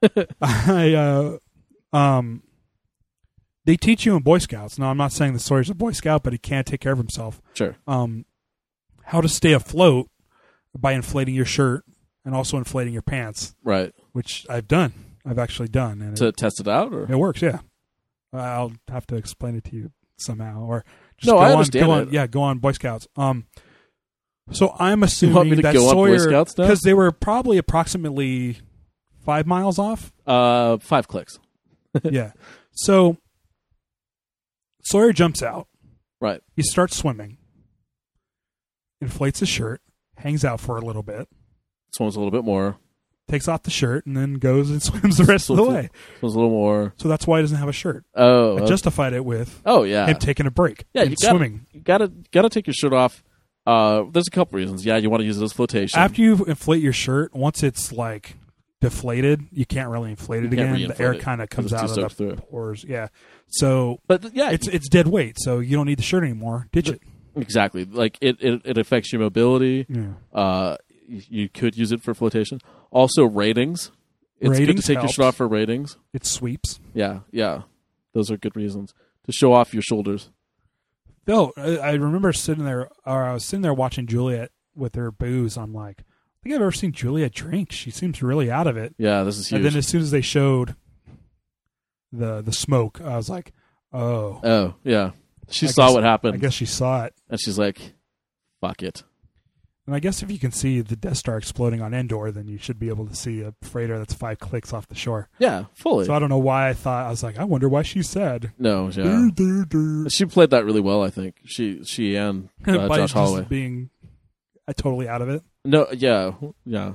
I uh, um. They teach you in Boy Scouts. Now, I'm not saying the Sawyer's a Boy Scout, but he can't take care of himself. Sure. Um, how to stay afloat by inflating your shirt and also inflating your pants, Right. which I've done. I've actually done, and To it, test it out, or it works. Yeah, I'll have to explain it to you somehow, or just No, go I on, understand go on, it. yeah, go on Boy Scouts. Um, so I'm me assuming to that go on Boy Sawyer, Scouts now? because they were probably approximately five miles off. uh, five clicks. Yeah, so Sawyer jumps out. Right. He starts swimming, inflates his shirt, hangs out for a little bit, Swims a little bit more. takes off the shirt, and then goes and swims the rest of the way. Swims a little more. So that's why he doesn't have a shirt. Oh. I okay. justified it with oh yeah. him taking a break Yeah, and you gotta, swimming. You gotta gotta take your shirt off. Uh, there's a couple reasons. Yeah, you want to use it as flotation. After you inflate your shirt, once it's like deflated, you can't really inflate it You can't again. re-inflate The air it, kind of 'cause comes it's out too of soaked the through. pores. Yeah. So but yeah, it's it's dead weight, so you don't need the shirt anymore. Ditch it. exactly. Like it, it, it affects your mobility. Yeah. Uh, you, you could use it for flotation. Also, ratings. It's good Ratings to take helps. your shirt off for ratings. It sweeps. Yeah, yeah. Those are good reasons to show off your shoulders. Phil, I I remember sitting there, or I was sitting there watching Juliet with her booze. I'm like, I think I've ever seen Juliet drink. She seems really out of it. Yeah, this is huge. And then as soon as they showed the the smoke, I was like, oh. oh, yeah. She I saw guess- what happened, I guess she saw it. and she's like, "Fuck it." And I guess if you can see the Death Star exploding on Endor, then you should be able to see a freighter that's five clicks off the shore. Yeah, fully. So I don't know why I thought, I was like, I wonder why she said. no, yeah. "Dur, dur, dur." She played that really well, I think. She, she, and uh, By Josh just Holloway. being uh, totally out of it. No, yeah, yeah.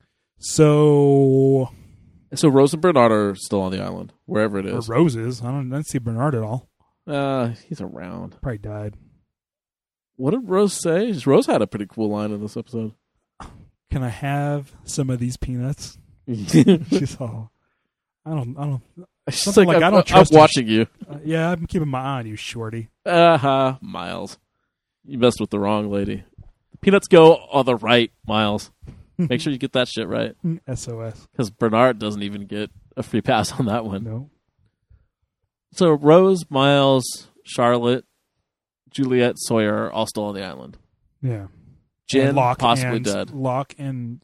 So, So Rose and Bernard are still on the island, wherever it or is. Roses. I don't, I didn't see Bernard at all. Uh, he's around. Probably died. What did Rose say? Rose had a pretty cool line in this episode. Can I have some of these peanuts? She's all, I don't, I don't. She's Something like, I'm, I don't I'm trust you. watching you. Uh, yeah, I'm keeping my eye on you, shorty. Uh-huh, Miles. You messed with the wrong lady. The peanuts go on the right, Miles. Make sure you get that shit right. S O S. Because Bernard doesn't even get a free pass on that one. No. So Rose, Miles, Charlotte, Juliet, Sawyer are all still on the island. Yeah. Jin, And Locke possibly and, dead. Locke and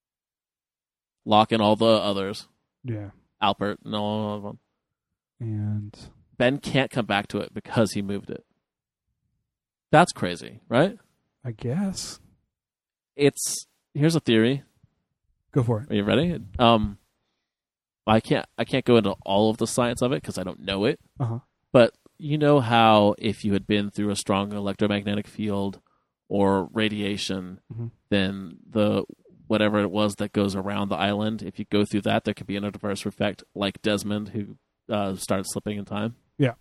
Locke and all the others. yeah, Alpert and all of them. and Ben can't come back to it because he moved it. That's crazy, right? I guess It's here's a theory. go for it. Are you ready? Um, I can't I can't go into all of the science of it because I don't know it. Uh huh. But you know how if you had been through a strong electromagnetic field or radiation, Mhm. then the whatever it was that goes around the island, if you go through that, there could be an adverse effect, like Desmond, who uh, started slipping in time. Yeah.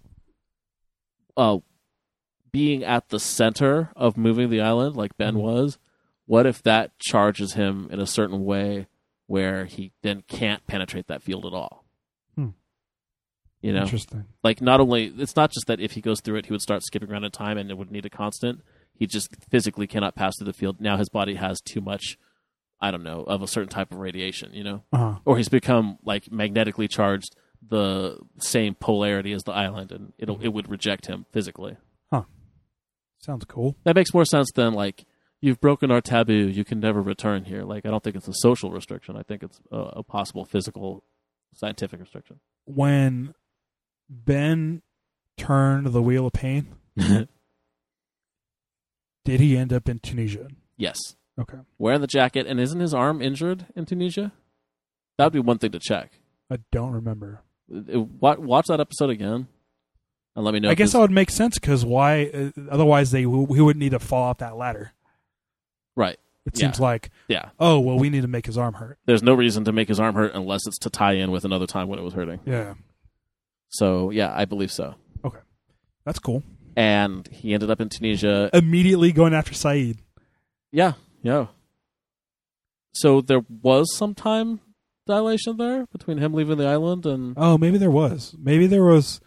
Uh, being at the center of moving the island, like Ben Mhm. was, what if that charges him in a certain way where he then can't penetrate that field at all? Hmm. You know, Interesting. like not only it's not just that if he goes through it, he would start skipping around in time and it would need a constant. He just physically cannot pass through the field. Now his body has too much, I don't know, of a certain type of radiation, you know? Uh huh. Or he's become like magnetically charged the same polarity as the island and it'll it would reject him physically. Sounds cool. That makes more sense than like you've broken our taboo, you can never return here. Like I don't think it's a social restriction. I think it's a, a possible physical scientific restriction. When Ben turned the wheel of pain, did he end up in Tunisia? Yes. Okay. Wearing the jacket, and isn't his arm injured in Tunisia? That would be one thing to check. I don't remember. Uh, wa- Watch that episode again, and let me know. I if guess this- that would make sense because why? Uh, otherwise, they w- he would need to fall off that ladder. right. It Yeah. seems like, Yeah. oh well, we need to make his arm hurt. There's no reason to make his arm hurt unless it's to tie in with another time when it was hurting. Yeah. So yeah, I believe so. Okay. That's cool. And he ended up in Tunisia. Immediately going after Saeed. Yeah, yeah. So there was some time dilation there between him leaving the island and Oh, maybe there was. Maybe there was.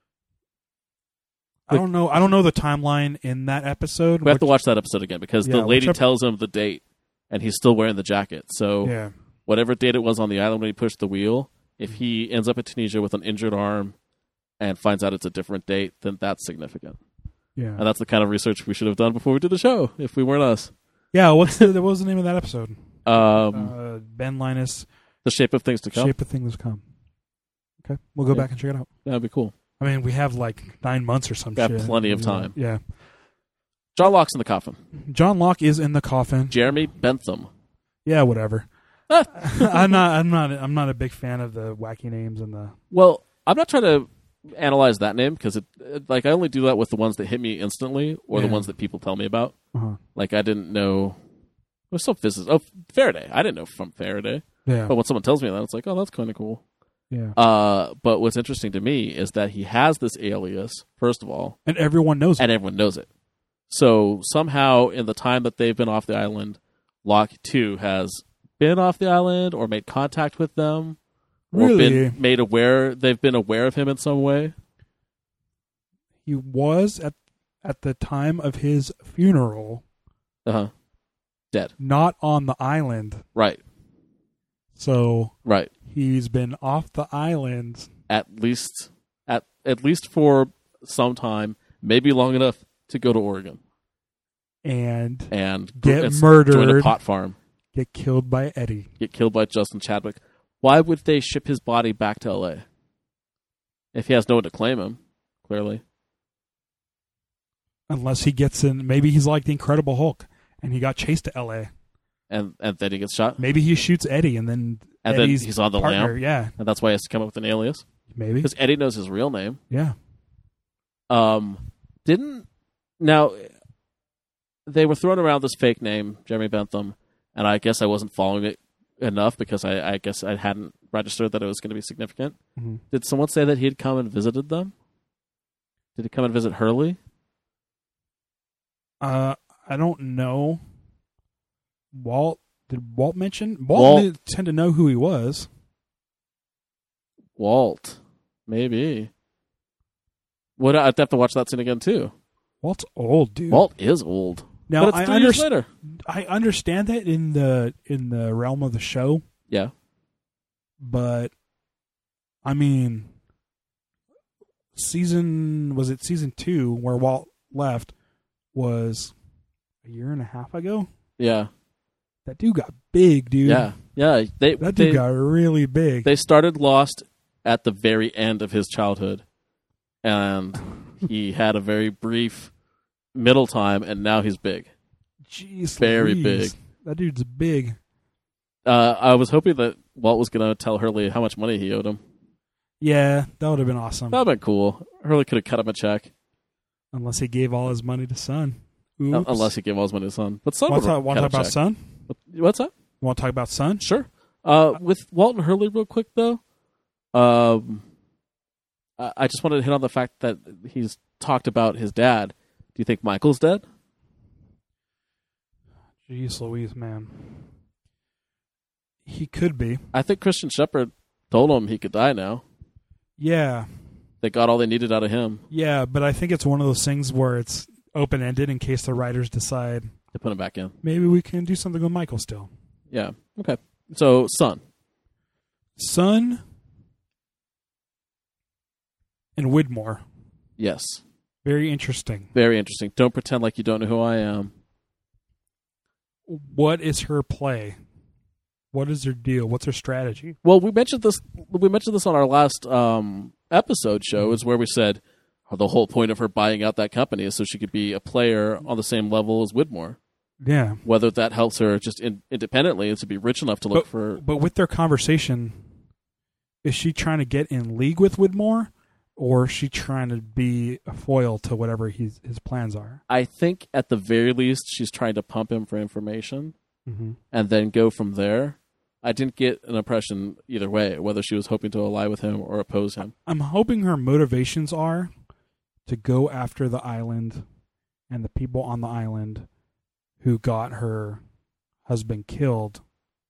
I don't know. I don't know the timeline in that episode. we have to which- watch that episode again because Yeah, the lady which ep- tells him the date, and he's still wearing the jacket. So Yeah. whatever date it was on the island when he pushed the wheel, if he ends up in Tunisia with an injured arm and finds out it's a different date, then that's significant. Yeah. And that's the kind of research we should have done before we did the show, if we weren't us. Yeah. What's the, what was the name of that episode? Um, Uh, Ben Linus, the Shape of Things to Come. Shape of Things to Come. Okay, we'll go Yeah. back and check it out. That'd be cool. I mean, we have like nine months or some Got shit. plenty of time. Yeah. John Locke's in the coffin. John Locke is in the coffin. Jeremy Bentham. Yeah, whatever. I'm not. I'm not. I'm not a big fan of the wacky names and the. Well, I'm not trying to analyze that name because it, it, like, I only do that with the ones that hit me instantly or the Yeah. ones that people tell me about. Uh-huh. Like, I didn't know. There's some physicists. Oh, Faraday. I didn't know from Faraday. Yeah. But when someone tells me that, it's like, oh, that's kind of cool. Yeah. Uh, but what's interesting to me is that he has this alias, first of all, And everyone knows it. and everyone knows it. So somehow, in the time that they've been off the island, Locke too has been off the island or made contact with them, or Really? been made aware. They've been aware of him in some way. He was at at the time of his funeral Uh huh. Dead. not on the island, Right. so Right. he's been off the island. At least at at least for some time, maybe long enough to go to Oregon And and Get and murdered. join a pot farm, get killed by Eddie. get killed by Justin Chadwick. Why would they ship his body back to L A if he has no one to claim him? Clearly. Unless he gets in, maybe he's like the Incredible Hulk, and he got chased to L A. And and then he gets shot. Maybe he shoots Eddie, and then And then Eddie's he's on the partner. lam. Yeah, And that's why he has to come up with an alias. maybe. Because Eddie knows his real name. Yeah, Um, didn't now they were throwing around this fake name, Jeremy Bentham, and I guess I wasn't following it enough because I, I guess I hadn't registered that it was going to be significant. Mhm. Did someone say that he had come and visited them? Did he come and visit Hurley? uh, I don't know. Walt did Walt mention Walt, Walt- didn't tend to know who he was. Walt, maybe. Would I'd have to watch that scene again too? Walt's old, dude. Walt is old. Now but it's I three years underst- later. I understand that in the in the realm of the show, Yeah. but I mean, season was it season two where Walt left was a year and a half ago. Yeah. That dude got big, dude. Yeah. Yeah. They that they, dude got really big. they started Lost at the very end of his childhood, and he had a very brief middle time, and now he's big. Jeez, very Louise. big. That dude's big. Uh, I was hoping that Walt was going to tell Hurley how much money he owed him. Yeah, that would have been awesome. That would have been cool. Hurley could have cut him a check, Unless he gave all his money to Son. uh, Oops. unless he gave all his money to Son. But Son Want would to have talk, cut talk a about check. Son? What's that? Want to talk about Son? Sure. Uh, with Walt and Hurley, real quick though, um, I I just wanted to hit on the fact that he's talked about his dad. Do you think Michael's dead? Jeez Louise, man. He could be. I think Christian Shepherd told him he could die now. Yeah. They got all they needed out of him Yeah, but I think it's one of those things where it's open-ended in case the writers decide to put him back in. maybe we can do something with Michael still. Yeah. Okay. So, Son. Son and Widmore. Yes. Very interesting. Very interesting. Don't pretend like you don't know who I am. What is her play? What is her deal? What's her strategy? Well, we mentioned this. We mentioned this on our last um, episode show. Is where we said oh, the whole point of her buying out that company is so she could be a player on the same level as Widmore. Yeah. Whether that helps her just in, independently and to be rich enough to look But, for. but with their conversation, is she trying to get in league with Widmore, or is she trying to be a foil to whatever he's, his plans are? I think at the very least she's trying to pump him for information Mm-hmm. and then go from there. I didn't get an impression either way, whether she was hoping to ally with him or oppose him. I'm hoping her motivations are to go after the island and the people on the island who got her husband killed.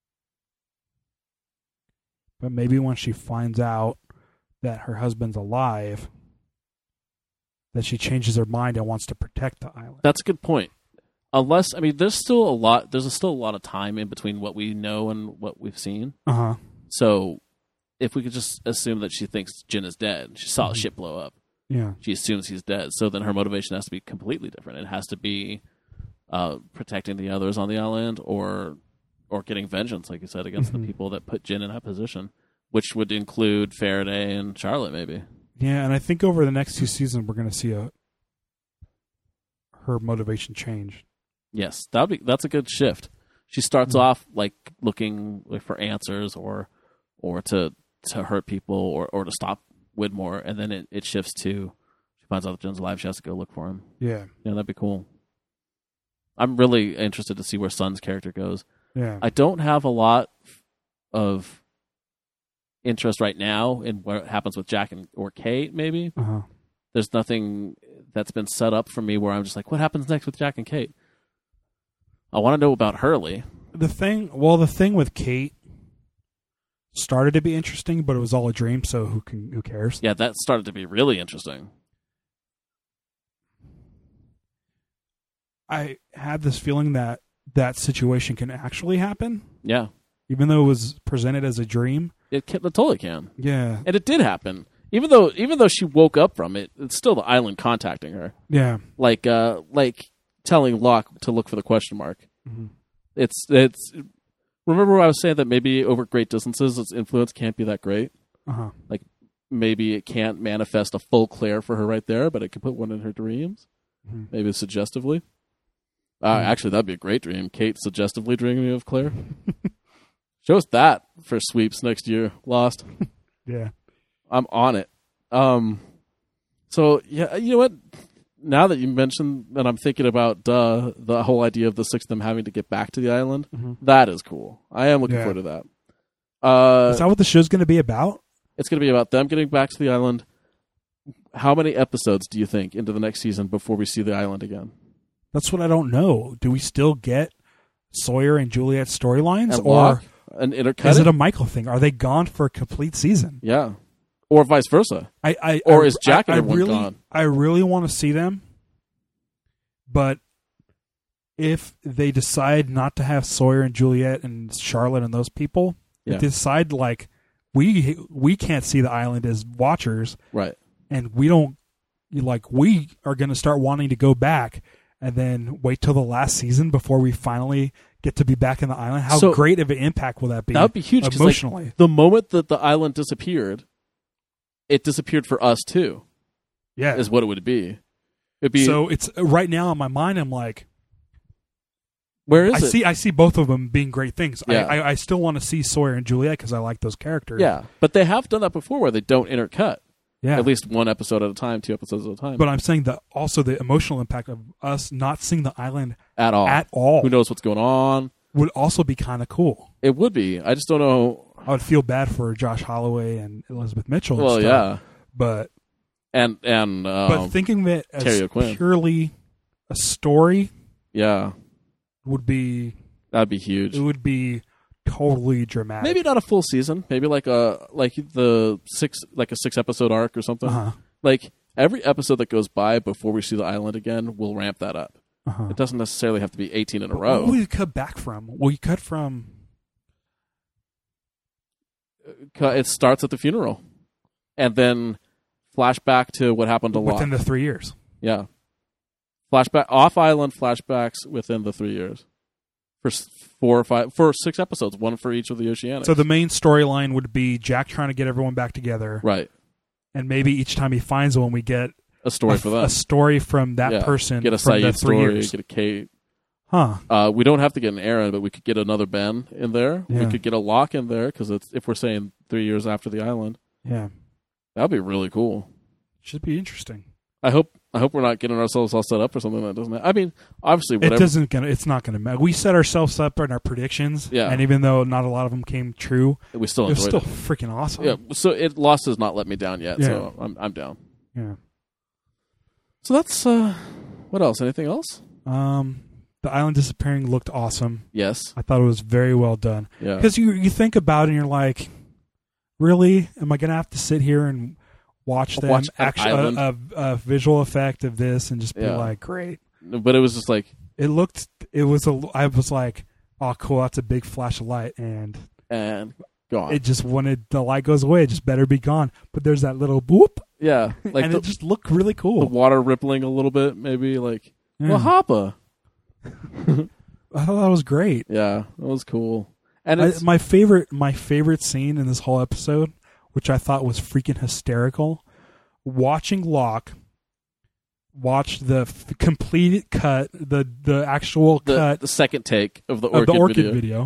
But maybe when she finds out that her husband's alive, that she changes her mind and wants to protect the island. That's a good point. Unless, I mean, there's still a lot. There's still a lot of time in between what we know and what we've seen. Uh huh. So, if we could just assume that she thinks Jin is dead, she saw a ship blow up. Yeah. She assumes he's dead. So then her motivation has to be completely different. It has to be uh, protecting the others on the island, or or getting vengeance, like you said, against Mhm. the people that put Jin in that position, which would include Faraday and Charlotte, maybe. Yeah, and I think over the next two seasons we're going to see a her motivation change. Yes, that be that's a good shift. She starts Mhm. off like looking like, for answers or or to to hurt people or, or to stop Widmore, and then it, it shifts to she finds out that Jin's alive. She has to go look for him. Yeah, Yeah, that'd be cool. I'm really interested to see where Sun's character goes. yeah. I don't have a lot of interest right now in what happens with Jack and or Kate. Maybe Uh huh. there's nothing that's been set up for me where I'm just like, what happens next with Jack and Kate? I want to know about Hurley. The thing, well, the thing with Kate started to be interesting, but it was all a dream. So who can who cares? Yeah, that started to be really interesting. I had this feeling that that situation can actually happen, Yeah, even though it was presented as a dream. it, can, it totally can, Yeah, and it did happen. Even though, even though she woke up from it, it's still the island contacting her, yeah. like, uh, like telling Locke to look for the question mark. Mhm. It's, it's. Remember, I was saying that maybe over great distances, its influence can't be that great. Uh huh. Maybe it can't manifest a full Claire for her right there, but it can put one in her dreams, Mhm. maybe suggestively. Uh, Mhm. Actually, that'd be a great dream. Kate suggestively dreaming of Claire. Show us that for sweeps next year. Lost. Yeah. I'm on it. Um, so yeah, you know what? Now that you mentioned that, I'm thinking about uh, the whole idea of the six of them having to get back to the island. Mhm. That is cool. I am looking Yeah. forward to that. Uh, Is that what the show's going to be about? it's going to be about them getting back to the island. How many episodes do you think into the next season before we see the island again? That's what I don't know. Do we still get Sawyer and Juliet storylines, And or Locke, an intercut? is it a Michael thing? Are they gone for a complete season? yeah, or vice versa? I, I Or I- is Jack and I, I everyone really, gone? I really want to see them, but if they decide not to have Sawyer and Juliet and Charlotte and those people, Yeah. if they decide like we we can't see the island as watchers, Right. and we don't like we are going to start wanting to go back, and then wait till the last season before we finally get to be back in the island. How So- great of an impact will that be? That would be huge 'cause, like, emotionally. the moment that the island disappeared, it disappeared for us too. Yeah. Is what it would be. It'd be So it's right now in my mind. I'm like, where is I it? see, I see both of them being great things. Yeah. I, I, I still want to see Sawyer and Juliet because I like those characters. Yeah, but they have done that before, where they don't intercut. yeah. At least one episode at a time, two episodes at a time. But I'm saying that also the emotional impact of us not seeing the island at all, at all who knows what's going on? would also be kind of cool. It would be. I just don't know. I would feel bad for Josh Holloway and Elizabeth Mitchell. and Well, stuff, yeah, but and and um, but thinking of it as Terry O'Quinn. purely a story yeah, would be that'd be huge. it would be totally dramatic. Maybe not a full season. Maybe like a like the six like a six episode arc or something. Uh-huh. Like every episode that goes by before we see the island again, we'll ramp that up. Uh-huh. It doesn't necessarily have to be eighteen in a But row. What will you cut back from? Well, you cut from It starts at the funeral, and then flashback to what happened to Locke. within the three years. Yeah, flashback off island flashbacks within the three years for s- four or five for six episodes, one for each of the Oceanics. So the main storyline would be Jack trying to get everyone back together, right, and maybe each time he finds one, we get a story a, for them. a story from that Yeah. person. Get a from the Saeed three story. years. Get a Kate. Huh? Uh, we don't have to get an Aaron, but we could get another Ben in there. Yeah. We could get a Locke in there because it's if we're saying three years after the island, Yeah, that'd be really cool. should be interesting. I hope I hope we're not getting ourselves all set up for something that doesn't. I mean, obviously, It whatever. doesn't gonna. It's not gonna matter. We set ourselves up in our predictions, Yeah. and even though not a lot of them came true, we still it was enjoyed still it. freaking awesome. Yeah. So it Lost has not let me down yet. So I'm I'm down. Yeah. So that's uh, what else? Anything else? Um, the island disappearing looked awesome. Yes. I thought it was very well done. Yeah. Because you you think about it and you're like, really? Am I going to have to sit here and watch them Watch an actually island? a, a, a visual effect of this and just be Yeah. like, great? But it was just like, It looked. It was a. I was like, oh, cool. That's a big flash of light, and and gone. it just when it, the light goes away, it just better be gone. But there's that little boop, yeah. Like and the, it just looked really the cool. water rippling a little bit, maybe like Yeah. Wahapa. I thought that was great. Yeah, that was cool. And I, it's, my favorite, my favorite scene in this whole episode, which I thought was freaking hysterical, watching Locke watch the f- completed cut, the the actual the, cut the second take of the of Orchid, the Orchid video. video,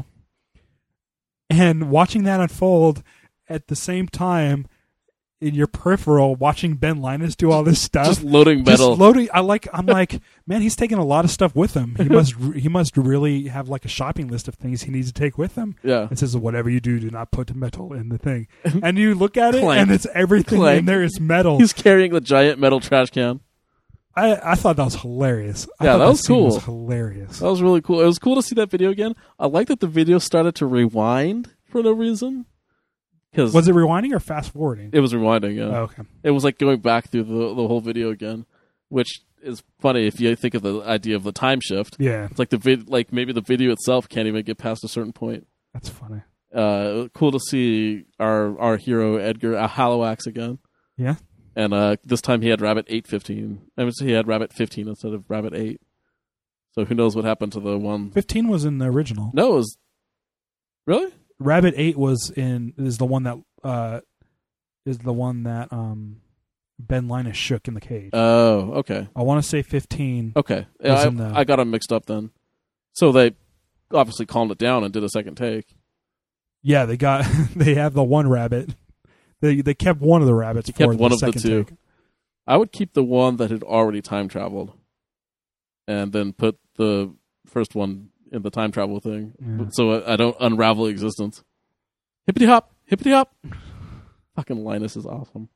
and watching that unfold at the same time in your peripheral, watching Ben Linus do all this stuff, Just loading metal. Just loading. I like. I'm like, man, he's taking a lot of stuff with him. He must. He must really have like a shopping list of things he needs to take with him. Yeah. It says, whatever you do, do not put metal in the thing. And you look at it, Clank. and it's everything Clank. in there is metal. He's carrying the giant metal trash can. I, I thought that was hilarious. I Yeah, thought that was scene cool. Was hilarious. That was really cool. It was cool to see that video again. I like that the video started to rewind for no reason. Cause Was it rewinding or fast forwarding? it was rewinding, yeah. Oh, okay. It was like going back through the the whole video again, which is funny if you think of the idea of the time shift. Yeah, It's like the vid- like maybe the video itself can't even get past a certain point. that's funny. Uh, cool to see our our hero Edgar uh, Haloax again, Yeah. and uh, this time he had Rabbit eight fifteen. I mean, he had Rabbit fifteen instead of Rabbit eight. So who knows what happened to the one? fifteen was in the original. No, it was really. Rabbit eight was in is the one that uh is the one that um Ben Linus shook in the cage. Oh, okay, I want to say fifteen. okay. Was Yeah, in the- I, I got them mixed up then. So they obviously calmed it down and did a second take. Yeah, they got they have the one rabbit. They they kept one of the rabbits They for kept one the of the second two. take. I would keep the one that had already time traveled, and then put the first one in the time travel thing, Yeah. so I don't unravel existence. Hippity hop, hippity hop. Fucking Linus is awesome.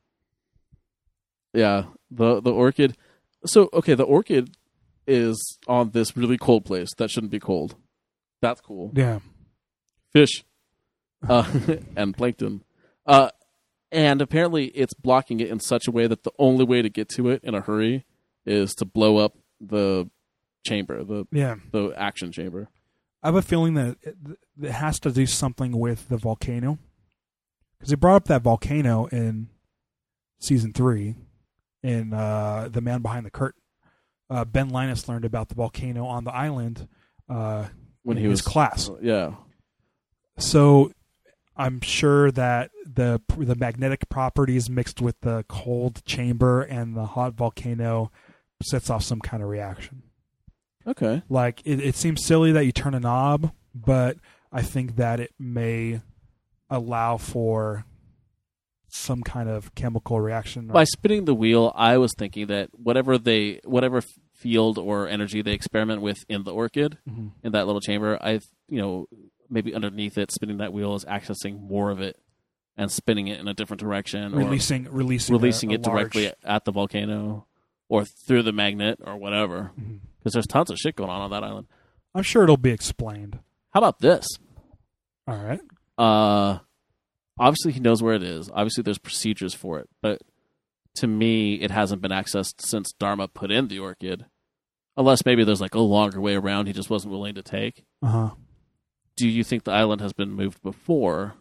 Yeah, the the orchid. So okay, the orchid is on this really cold place that shouldn't be cold. That's cool. Yeah. Fish, uh, and plankton. Uh, and apparently it's blocking it in such a way that the only way to get to it in a hurry is to blow up the chamber, the Yeah. the action chamber. I have a feeling that it, it has to do something with the volcano. Because they brought up that volcano in season three in uh, The Man Behind the Curtain. Uh, Ben Linus learned about the volcano on the island uh, When in he his was class. yeah, So I'm sure that the the magnetic properties mixed with the cold chamber and the hot volcano sets off some kind of reaction. okay, Like, it, it seems silly that you turn a knob, but I think that it may allow for some kind of chemical reaction. By spinning the wheel, I was thinking that whatever they, whatever field or energy they experiment with in the orchid, mm-hmm. in that little chamber, I, you know, maybe underneath it, spinning that wheel is accessing more of it and spinning it in a different direction, releasing or releasing releasing a, a it directly large... at the volcano or through the magnet or whatever. Because mm-hmm. there's tons of shit going on on that island. I'm sure it'll be explained. How about this? All right. Uh, obviously, he knows where it is. Obviously, there's procedures for it. But to me, it hasn't been accessed since Dharma put in the orchid. Unless maybe there's like a longer way around he just wasn't willing to take. Uh-huh. Do you think the island has been moved before?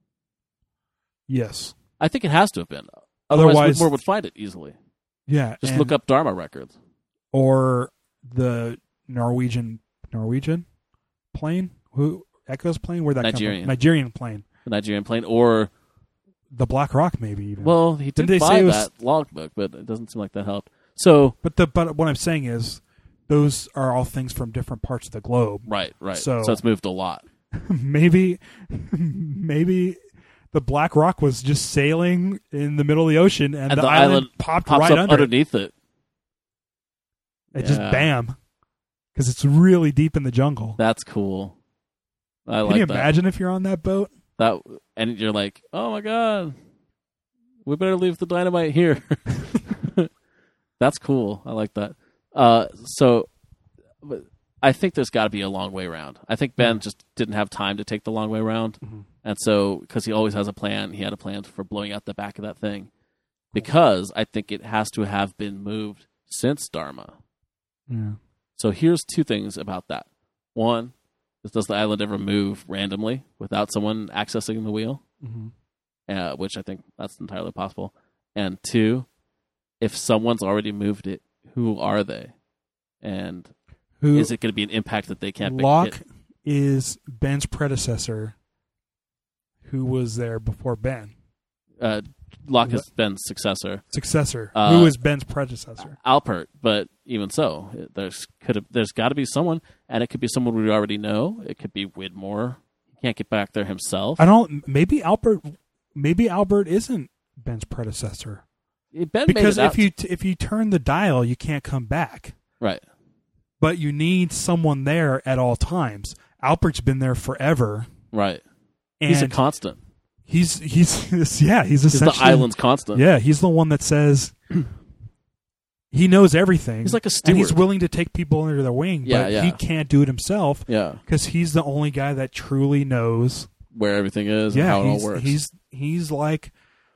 Yes. I think it has to have been. Otherwise, Otherwise- Whitmore would find it easily. Yeah. Just and- look up Dharma records. Or the Norwegian Norwegian plane? Who Echo's plane? Where'd that Nigerian. come from? Nigerian plane. The Nigerian plane. Or, The Black Rock, maybe even. well, he did Didn't they buy say it was- that logbook, but it doesn't seem like that helped. So, But the but what I'm saying is, those are all things from different parts of the globe. right, right. So- so it's moved a lot. maybe, maybe the Black Rock was just sailing in the middle of the ocean, and, And the, the island, island popped Pops right up under it. underneath it. It just Yeah. bam, because it's really deep in the jungle. That's cool. I Can like you that. imagine if you're on that boat? That and you're like, oh my god, we better leave the dynamite here. That's cool. I like that. Uh, so, but I think there's got to be a long way around. I think Ben just didn't have time to take the long way around, Mm-hmm. and so because he always has a plan, he had a plan for blowing out the back of that thing. Because I think it has to have been moved since Dharma. Yeah. So here's two things about that. One, is does the island ever move randomly without someone accessing the wheel? Mm-hmm. Uh, which I think that's entirely possible. And two, if someone's already moved it, who are they? And Who is it going to be an impact that they can't make Locke hit? is Ben's predecessor, who was there before Ben. Uh, Locke has Ben's successor. Successor. Uh, who is Ben's predecessor? Alpert, but even so, there's could have, there's got to be someone, and it could be someone we already know. It could be Widmore. He can't get back there himself. I don't. Maybe Albert. Maybe Albert isn't Ben's predecessor. Ben because made it if out. you t- if you turn the dial, you can't come back. Right. But you need someone there at all times. Albert's been there forever. Right. And he's a constant. He's he's yeah he's He's essentially the island's constant. Yeah, he's the one that says he knows everything. He's like a and steward. he's willing to take people under their wing. Yeah, but yeah. he can't do it himself. Yeah. Because he's the only guy that truly knows Where everything is yeah, and how it he's, all works. He's he's like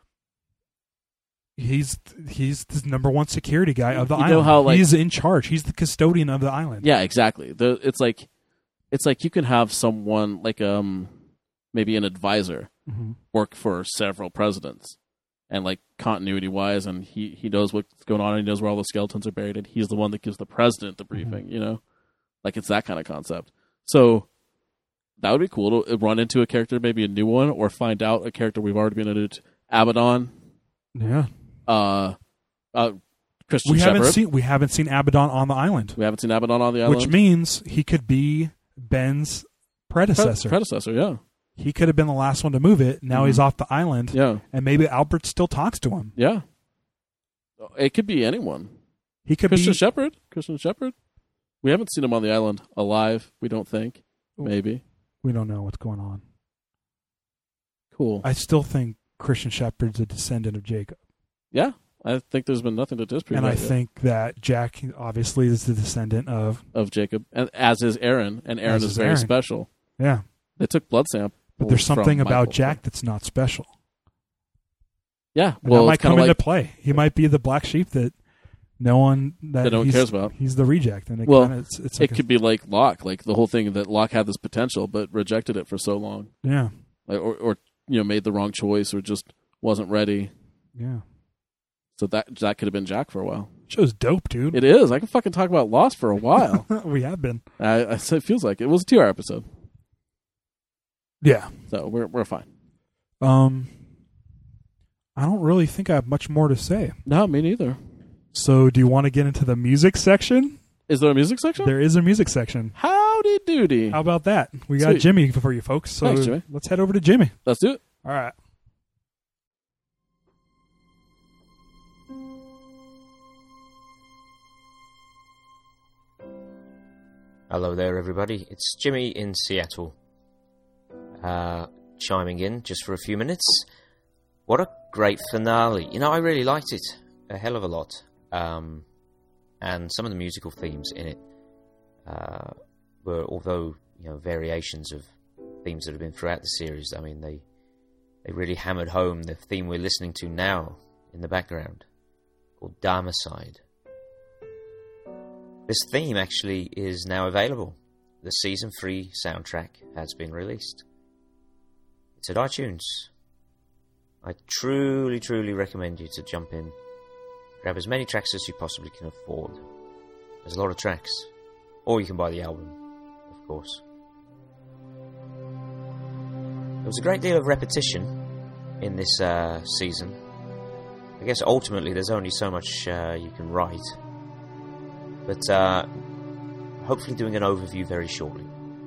he's he's the number one security guy of the You know island. how, like- he's in charge. He's the custodian of the island. Yeah, exactly. The, it's like it's like you can have someone like um maybe an advisor Mhm. work for several presidents, and like continuity wise, and he he knows what's going on, and he knows where all the skeletons are buried, and he's the one that gives the president the briefing. Mm-hmm. You know, like it's that kind of concept. So that would be cool to run into a character, maybe a new one, or find out a character we've already been introduced. Abaddon, Yeah. uh, uh, Christian We Shepherd. haven't seen we haven't seen Abaddon on the island. we haven't seen Abaddon on the island. Which means he could be Ben's Pre- predecessor. predecessor, yeah, He could have been the last one to move it. Now Mhm. he's off the island, yeah, and maybe Albert still talks to him. yeah. It could be anyone. He could Christian be. Shepherd. Christian Shepherd. We haven't seen him on the island alive. We don't think. Maybe. We don't know what's going on. Cool. I still think Christian Shepherd's a descendant of Jacob, yeah, I think there's been nothing to disprove. and I that yet. think that Jack obviously is the descendant of. of Jacob, and as is Aaron, and Aaron As is is very Aaron. special. Yeah, They took blood samples, but there's from something about Michael. Jack that's not special. Yeah, And well, that might it's kind come of into like play. He might be the black sheep that no one that, That no one he's- cares about. He's the reject, and it Well, kinda, it's, it's like it could be like Locke, like the whole thing that Locke had this potential, but rejected it for so long, a, yeah, like or, or you know made the wrong choice, or just wasn't ready. yeah. So that that could have been Jack for a while. Show's dope, dude. It is. I can fucking talk about Lost for a while. We have been. I, I, it feels like it was a two-hour episode, Yeah. so we're we're fine. Um, I don't really think I have much more to say. No, me neither. So, do you want to get into the music section? Is there a music section? There is a music section. Howdy doody. How about that? We got Sweet. Jimmy for you folks. So Thanks, Jimmy. let's head over to Jimmy. Let's do it. All right. Hello there, everybody. It's Jimmy in Seattle, uh, chiming in just for a few minutes. What a great finale! You know, I really liked it a hell of a lot, um, and some of the musical themes in it uh, were, although you know, variations of themes that have been throughout the series. I mean, they they really hammered home the theme we're listening to now in the background, called Dharmacide. This theme actually is now available. The season three soundtrack has been released. It's at iTunes. I truly, truly recommend you to jump in, grab as many tracks as you possibly can afford. There's a lot of tracks. Or you can buy the album, of course. There was a great deal of repetition in this uh, season. I guess ultimately there's only so much uh, you can write. But uh, hopefully doing an overview very shortly.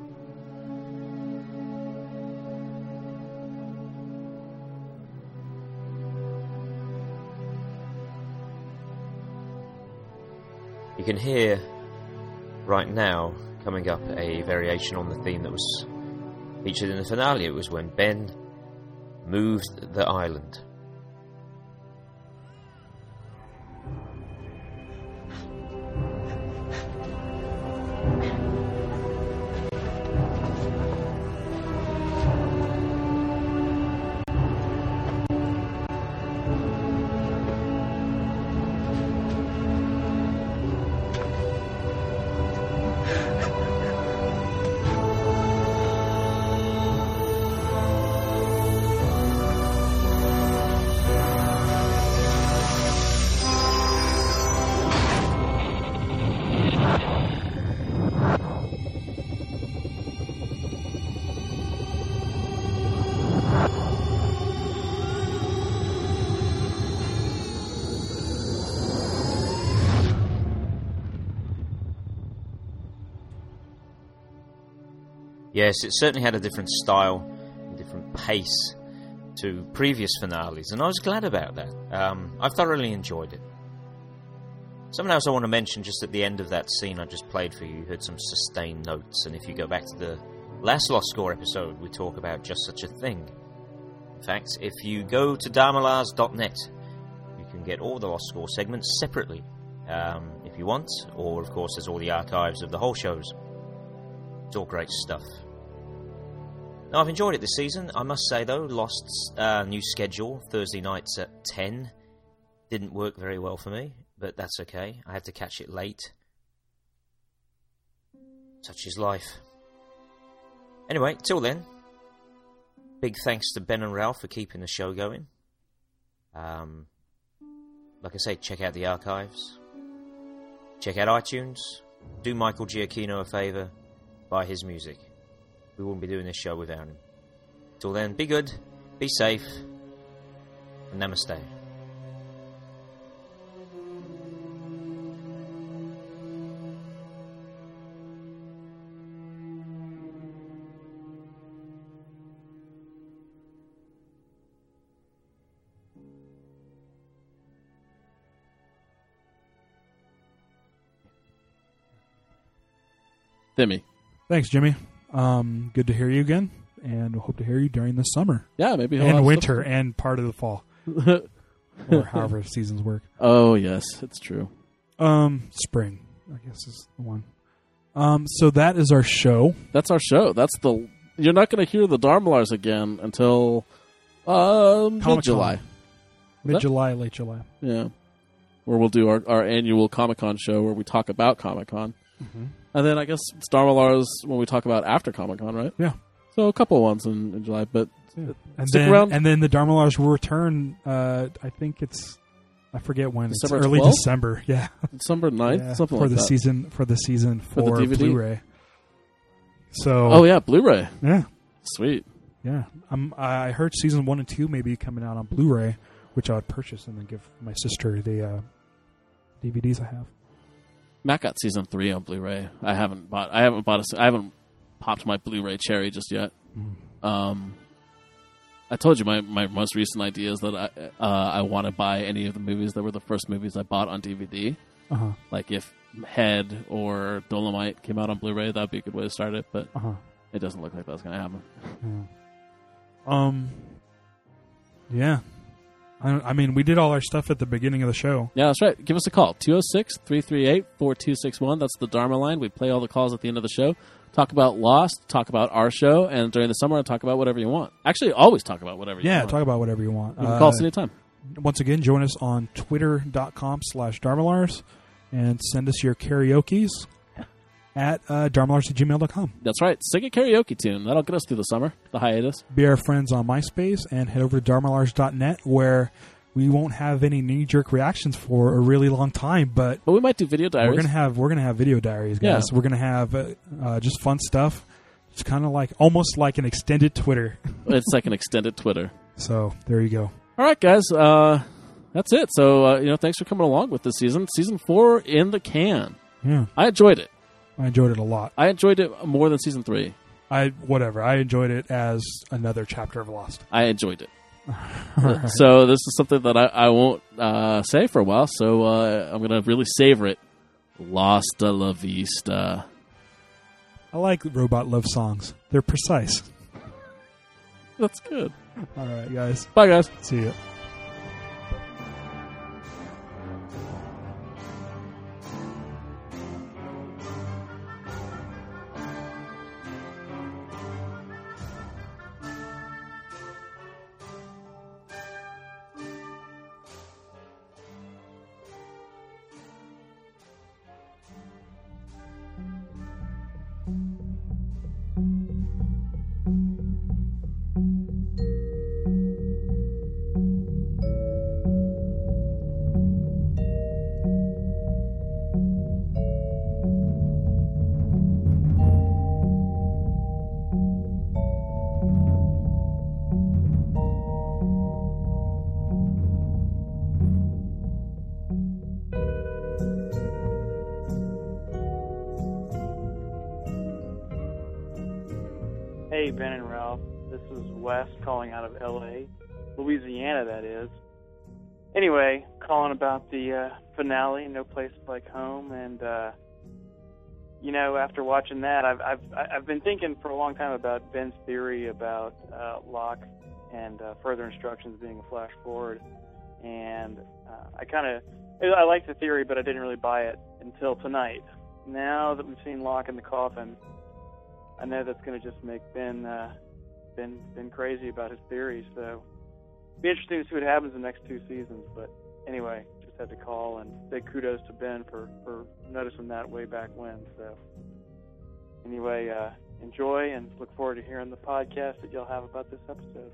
You can hear right now coming up a variation on the theme that was featured in the finale. It was when Ben moved the island. Yes, it certainly had a different style, a different pace to previous finales, and I was glad about that. Um, I thoroughly enjoyed it. Something else I want to mention just at the end of that scene I just played for you, you heard some sustained notes, and if you go back to the last Lost Score episode, we talk about just such a thing. In fact, if you go to dharmalars dot net, you can get all the Lost Score segments separately, um, if you want, or of course there's all the archives of the whole shows. It's all great stuff. Now, I've enjoyed it this season. I must say, though, Lost's uh, new schedule, Thursday nights at ten, didn't work very well for me, but that's okay. I had to catch it late. Such is life. Anyway, till then, big thanks to Ben and Ralph for keeping the show going. Um, like I say, check out the archives. Check out iTunes. Do Michael Giacchino a favour. Buy his music. We wouldn't be doing this show without him. Till then, be good, be safe, and namaste. Timmy. Thanks, Jimmy. Um, good to hear you again, and hope to hear you during the summer Yeah, maybe he'll and have winter and part of the fall, or however seasons work. Oh, yes, it's true. Um, spring, I guess, is the one. Um, so that is our show. That's our show. That's the. You're not going to hear the Dharmalars again until um, Comic-Con. mid-July. Mid-July, late July. Yeah. Where we'll do our, our annual Comic-Con show where we talk about Comic-Con. Mm-hmm. And then I guess Star Malars when we talk about after Comic-Con, right? Yeah. So a couple ones in, in July, but Yeah. And stick then, around. and then the Dharmalars will return. Uh, I think it's, I forget when. December it's early twelfth? December. Yeah, December ninth, Yeah, something for like the that. season for the season For for, the D V D? Blu-ray. So Oh yeah, Blu-ray. yeah, Sweet. yeah. Um, I heard season one and two may be coming out on Blu-ray, which I would purchase and then give my sister the uh, D V Ds I have. Matt got season three on Blu-ray. I haven't bought. I haven't bought. A, I haven't popped my Blu-ray cherry just yet. Mm. Um, I told you my, my most recent idea is that I uh, I want to buy any of the movies that were the first movies I bought on D V D. Uh huh. Like if Head or Dolomite came out on Blu-ray, that'd be a good way to start it. But Uh huh. it doesn't look like that's going to happen. Yeah. Um. Yeah. I, I mean, we did all our stuff at the beginning of the show. Yeah, that's right. Give us a call. two oh six, three three eight, four two six one. That's the Dharma line. We play all the calls at the end of the show. Talk about Lost, talk about our show, and during the summer, talk about whatever you want. Actually, always talk about whatever you Yeah, want. talk about whatever you want. You can call us Uh, anytime. Once again, join us on twitter.com slash Dharmalars and send us your karaoke's at uh, dharmalars at gmail dot com. That's right. Sing a karaoke tune. That'll get us through the summer, the hiatus. Be our friends on MySpace and head over to dharmalars dot net where we won't have any knee-jerk reactions for a really long time, but But we might do video diaries. we're gonna have we're gonna have video diaries, guys. Yeah. We're gonna have uh, uh, just fun stuff. It's kind of like almost like an extended Twitter. It's like an extended Twitter. So there you go. All right, guys. Uh, that's it. So, uh, you know, thanks for coming along with this season. Season four in the can. Yeah, I enjoyed it. I enjoyed it a lot. I enjoyed it more than season three. I whatever. I enjoyed it as another chapter of Lost. I enjoyed it. So this is something that I, I won't uh, say for a while, so uh, I'm going to really savor it. Lost a la vista. I like robot love songs. They're precise. That's good. All right, guys. Bye, guys. See you. Hey, Ben and Ralph. This is Wes calling out of L A, Louisiana, that is. Anyway, calling about the uh, finale, No Place Like Home, and uh, you know, after watching that, I've I've I've been thinking for a long time about Ben's theory about uh, Locke and uh, further instructions being a flash forward, and uh, I kind of I liked the theory, but I didn't really buy it until tonight. Now that we've seen Locke in the coffin, I know that's going to just make Ben uh, Ben Ben crazy about his theories. So it'll be interesting to see what happens in the next two seasons. But anyway, just had to call and say kudos to Ben for, for noticing that way back when. So anyway, uh, enjoy and look forward to hearing the podcast that you'll have about this episode.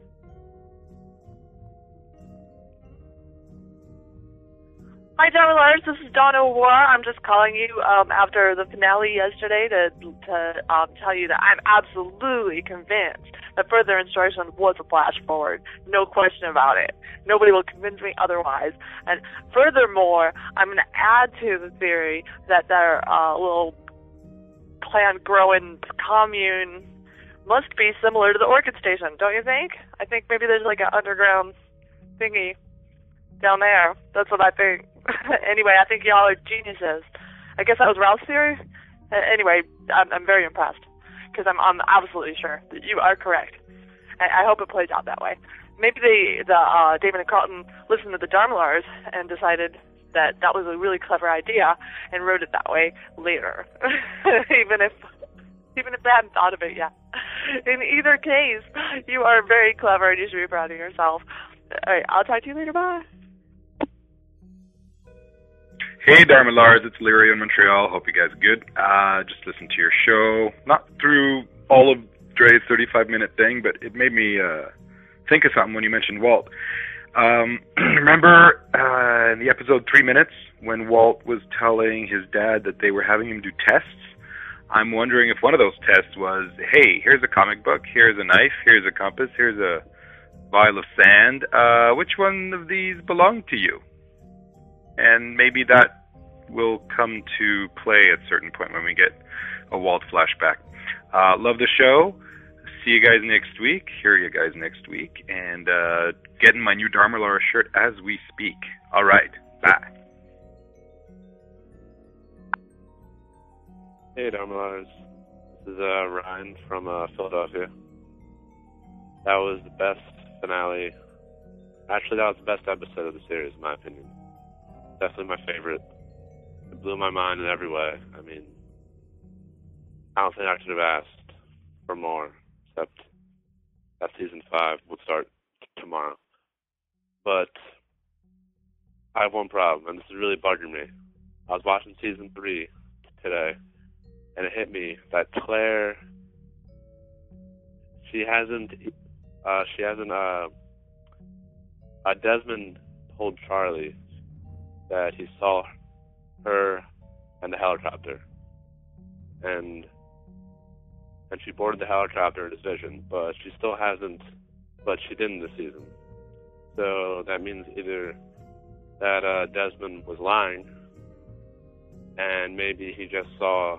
Hi, Downloaders. This is Donna War. I'm just calling you um, after the finale yesterday to to um, tell you that I'm absolutely convinced that further instruction was a flash forward. No question about it. Nobody will convince me otherwise. And furthermore, I'm going to add to the theory that their uh, little plant-growing commune must be similar to the Orchid Station, don't you think? I think maybe there's like an underground thingy down there. That's what I think. Anyway, I think y'all are geniuses. I guess that was Ralph's theory. Uh, anyway, I'm, I'm very impressed because I'm, I'm absolutely sure that you are correct. I, I hope it plays out that way. Maybe they, the uh, David and Carlton listened to the Dharmalars and decided that that was a really clever idea and wrote it that way later, even if even if they hadn't thought of it yet. In either case, you are very clever and you should be proud of yourself. All right, I'll talk to you later. Bye. Hey, Dharmalars, it's Leary in Montreal. Hope you guys are good. Uh, just listened to your show. Not through all of Dre's thirty-five minute thing, but it made me uh, think of something when you mentioned Walt. Um, remember uh, in the episode Three Minutes when Walt was telling his dad that they were having him do tests? I'm wondering if one of those tests was, hey, here's a comic book, here's a knife, here's a compass, here's a vial of sand. Uh, which one of these belong to you? And maybe that will come to play at a certain point when we get a Walt flashback. Uh, love the show. See you guys next week. Hear you guys next week. And uh, getting my new Dharmalara shirt as we speak. All right. Bye. Hey, Dharmalars. This is uh, Ryan from uh, Philadelphia. That was the best finale. Actually, that was the best episode of the series, in my opinion. Definitely my favorite. It blew my mind in every way. I mean, I don't think I could have asked for more, except that season five would start t- tomorrow. But I have one problem, and this is really bugging me. I was watching season three t- today, and it hit me that Claire, she hasn't, uh, she hasn't, uh, uh, Desmond told Charlie that he saw her and the helicopter, and and she boarded the helicopter in his vision, but she still hasn't, but she didn't this season. So that means either that uh, Desmond was lying, and maybe he just saw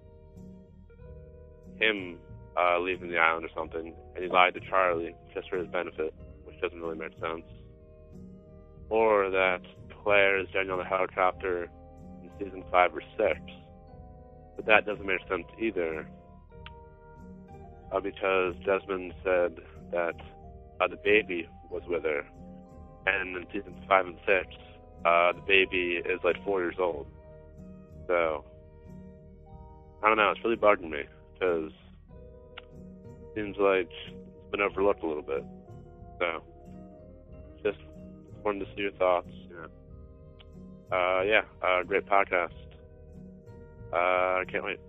him uh, leaving the island or something, and he lied to Charlie just for his benefit, which doesn't really make sense. Or that Claire is getting on the helicopter in season five or six, but that doesn't make sense either, uh, because Desmond said that uh, the baby was with her, and in seasons five and six, uh, the baby is like four years old. So I don't know. It's really bugging me because it seems like it's been overlooked a little bit. So just wanted to see your thoughts. Yeah. Uh, yeah, uh, great podcast. Uh, can't wait.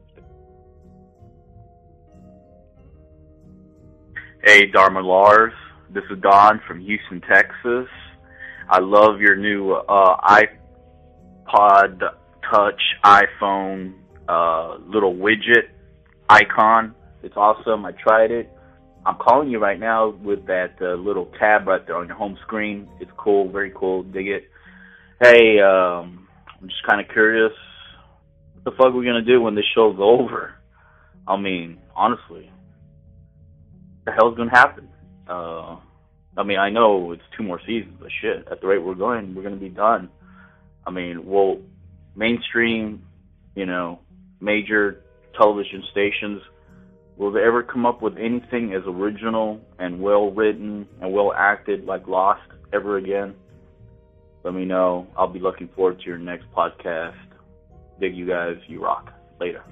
Hey, Dharma Lars. This is Don from Houston, Texas. I love your new uh, iPod Touch iPhone uh, little widget icon. It's awesome. I tried it. I'm calling you right now with that uh, little tab right there on your home screen. It's cool, very cool. Dig it. Hey, um, I'm just kind of curious. What the fuck are we going to do when this show's over? I mean, honestly. the hell's going to happen? Uh, I mean, I know it's two more seasons, but shit, at the rate we're going, we're going to be done. I mean, well, mainstream, you know, major television stations, will they ever come up with anything as original and well-written and well-acted like Lost ever again? Let me know. I'll be looking forward to your next podcast. Dig you guys. You rock. Later.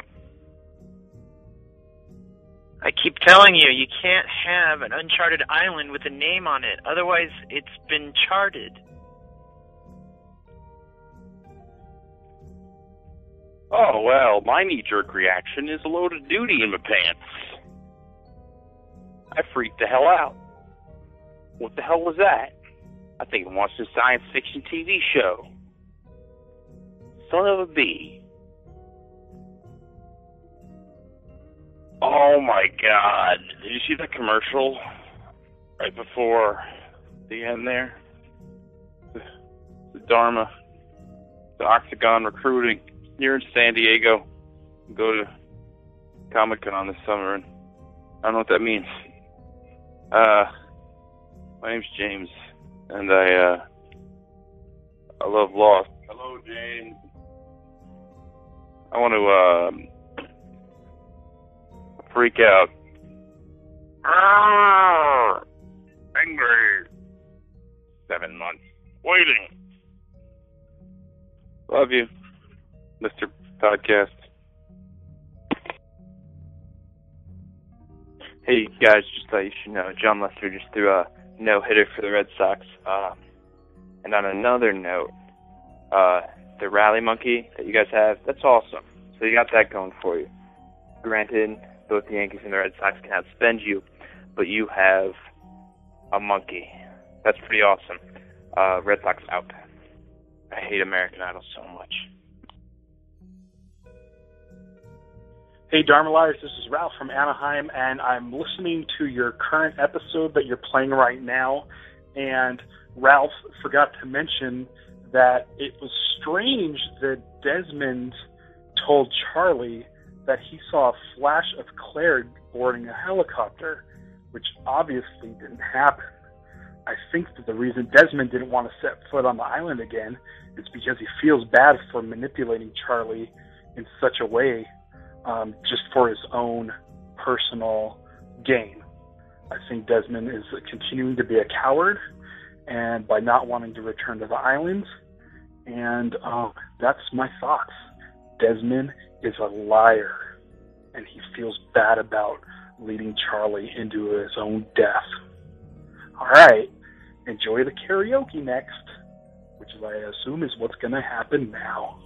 I keep telling you, you can't have an uncharted island with a name on it. Otherwise, it's been charted. Oh, well, my knee-jerk reaction is a load of duty in my pants. I freaked the hell out. What the hell was that? I think I watched a science fiction T V show. Son of a bee. Oh my god. Did you see that commercial right before the end there? The, the Dharma, the Octagon recruiting. You're in San Diego. Go to Comic-Con this summer, and I don't know what that means. Uh, my name's James, and I, uh, I love Lost. Hello, James. I want to, uh, freak out. Ah, angry. Seven months. Waiting. Love you, Mister Podcast. Hey guys, just thought you should know, John Lester just threw a no-hitter for the Red Sox. Uh, and on another note, uh, the rally monkey that you guys have, that's awesome. So you got that going for you. Granted, both the Yankees and the Red Sox can outspend you, but you have a monkey. That's pretty awesome. Uh, Red Sox out. I hate American Idol so much. Hey, Dharma Liars, this is Ralph from Anaheim, and I'm listening to your current episode that you're playing right now, and Ralph forgot to mention that it was strange that Desmond told Charlie that he saw a flash of Claire boarding a helicopter, which obviously didn't happen. I think that the reason Desmond didn't want to set foot on the island again is because he feels bad for manipulating Charlie in such a way, um, just for his own personal gain. I think Desmond is continuing to be a coward, and by not wanting to return to the island, and um, that's my thoughts. Desmond is a liar, and he feels bad about leading Charlie into his own death. All right, enjoy the karaoke next, which I assume is what's going to happen now.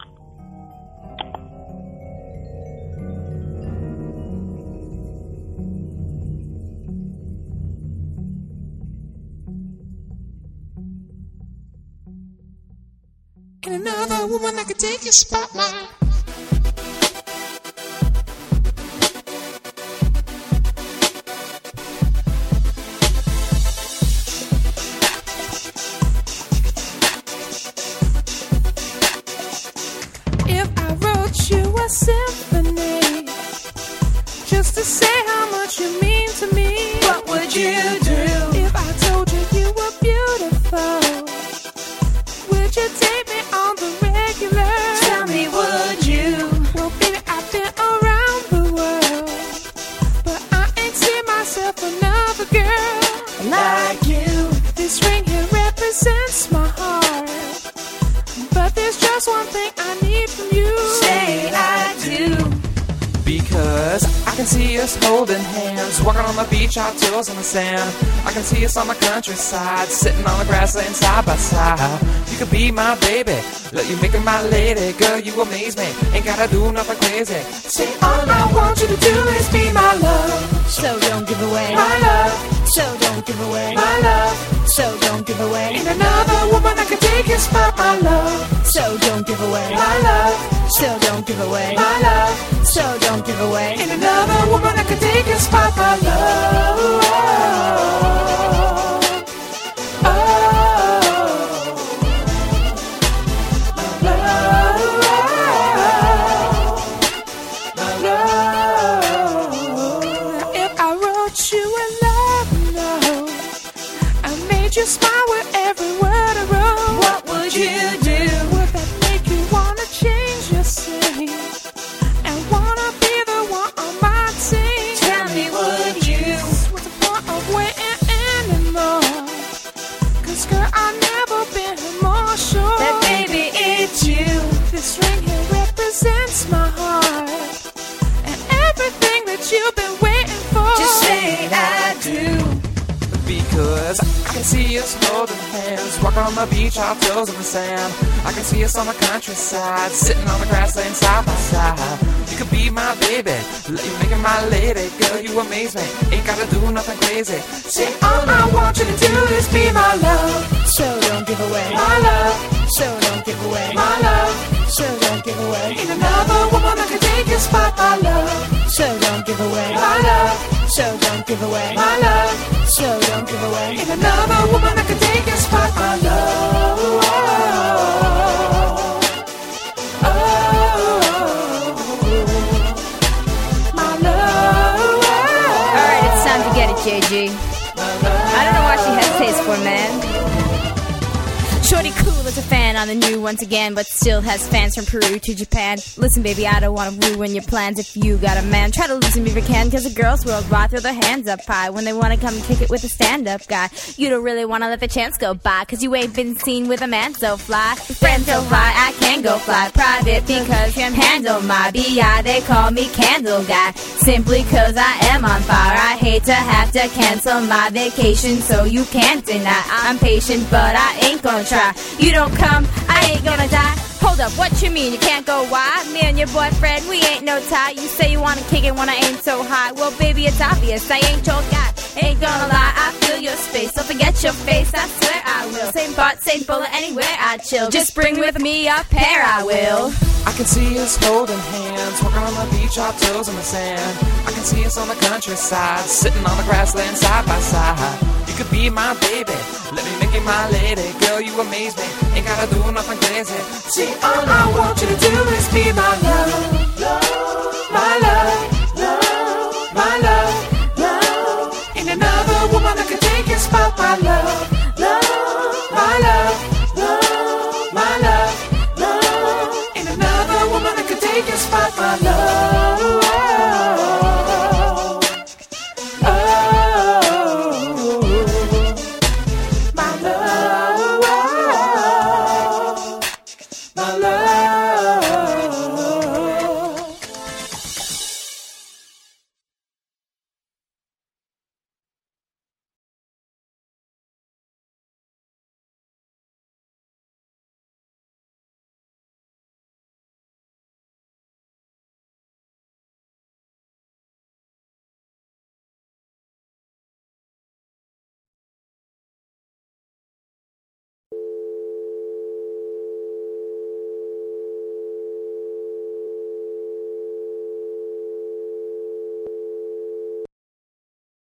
And another woman that could take your spotlight. If I wrote you a symphony just to say how much you mean to me, what would you do? If I told you you were beautiful, would you take me on the regular? Tell me, would you? Well, baby, I've been around the world, but I ain't seen myself another girl like you. This ring here represents my heart, but there's just one thing I need from you. Say I do. Because I can see us holding hands, walking on the beach, our toes in the sand. I can see us on the countryside, sitting on the grassland side by side. You could be my baby, let you make me my lady. Girl, you amaze me, ain't gotta do nothing crazy. Say all I want you to do is be my love, so don't give away my love, so don't give away my love, so don't give away. And another woman that could take your spot, my love, so don't give away my love, so don't give away my love, so don't give away. And another woman that could take your spot, my love. Oh, oh, my love, my love. If I wrote can see us holding hands, walking on the beach, our toes in the sand. I can see us on the countryside, sitting on the grassland side by side. You could be my baby, let you make it my lady. Girl, you amaze me, ain't gotta do nothing crazy. See, all I want you to do is be my love. So don't give away my love. So don't give away my love. So don't give away. Ain't another woman that can take your spot, my love. So don't give away my love. So don't give away my love. So don't give away. Ain't another woman that can take your spot, my love. Oh, my love. All right, it's time to get it, J G. I don't know why she hesitates for, man. Shorty cool as a fan on the new once again, but still has fans from Peru to Japan. Listen, baby, I don't want to ruin your plans. If you got a man, try to lose him if you can, cause the girls worldwide throw their hands up high when they want to come and kick it with a stand-up guy. You don't really want to let the chance go by, cause you ain't been seen with a man so fly. Friend so fly, I can go fly private because you can handle my B I. They call me Candle Guy, simply cause I am on fire. I hate to have to cancel my vacation, so you can't deny I'm patient, but I ain't gonna try. You don't come, I ain't gonna die. Hold up, what you mean you can't go wide? Me and your boyfriend, we ain't no tie. You say you wanna kick it when I aim so high. Well, baby, it's obvious, I ain't your guy. Ain't gonna lie, I feel your space. Don't forget your face, I swear I will. Same part, same bullet, anywhere I chill. Just bring with me a pair, I will. I can see us holding hands, walking on the beach, our toes in the sand. I can see us on the countryside, sitting on the grassland side by side. You could be my baby, let me make you my lady. Girl, you amaze me, ain't gotta do nothing crazy. See, all I want you to do is be my love, love.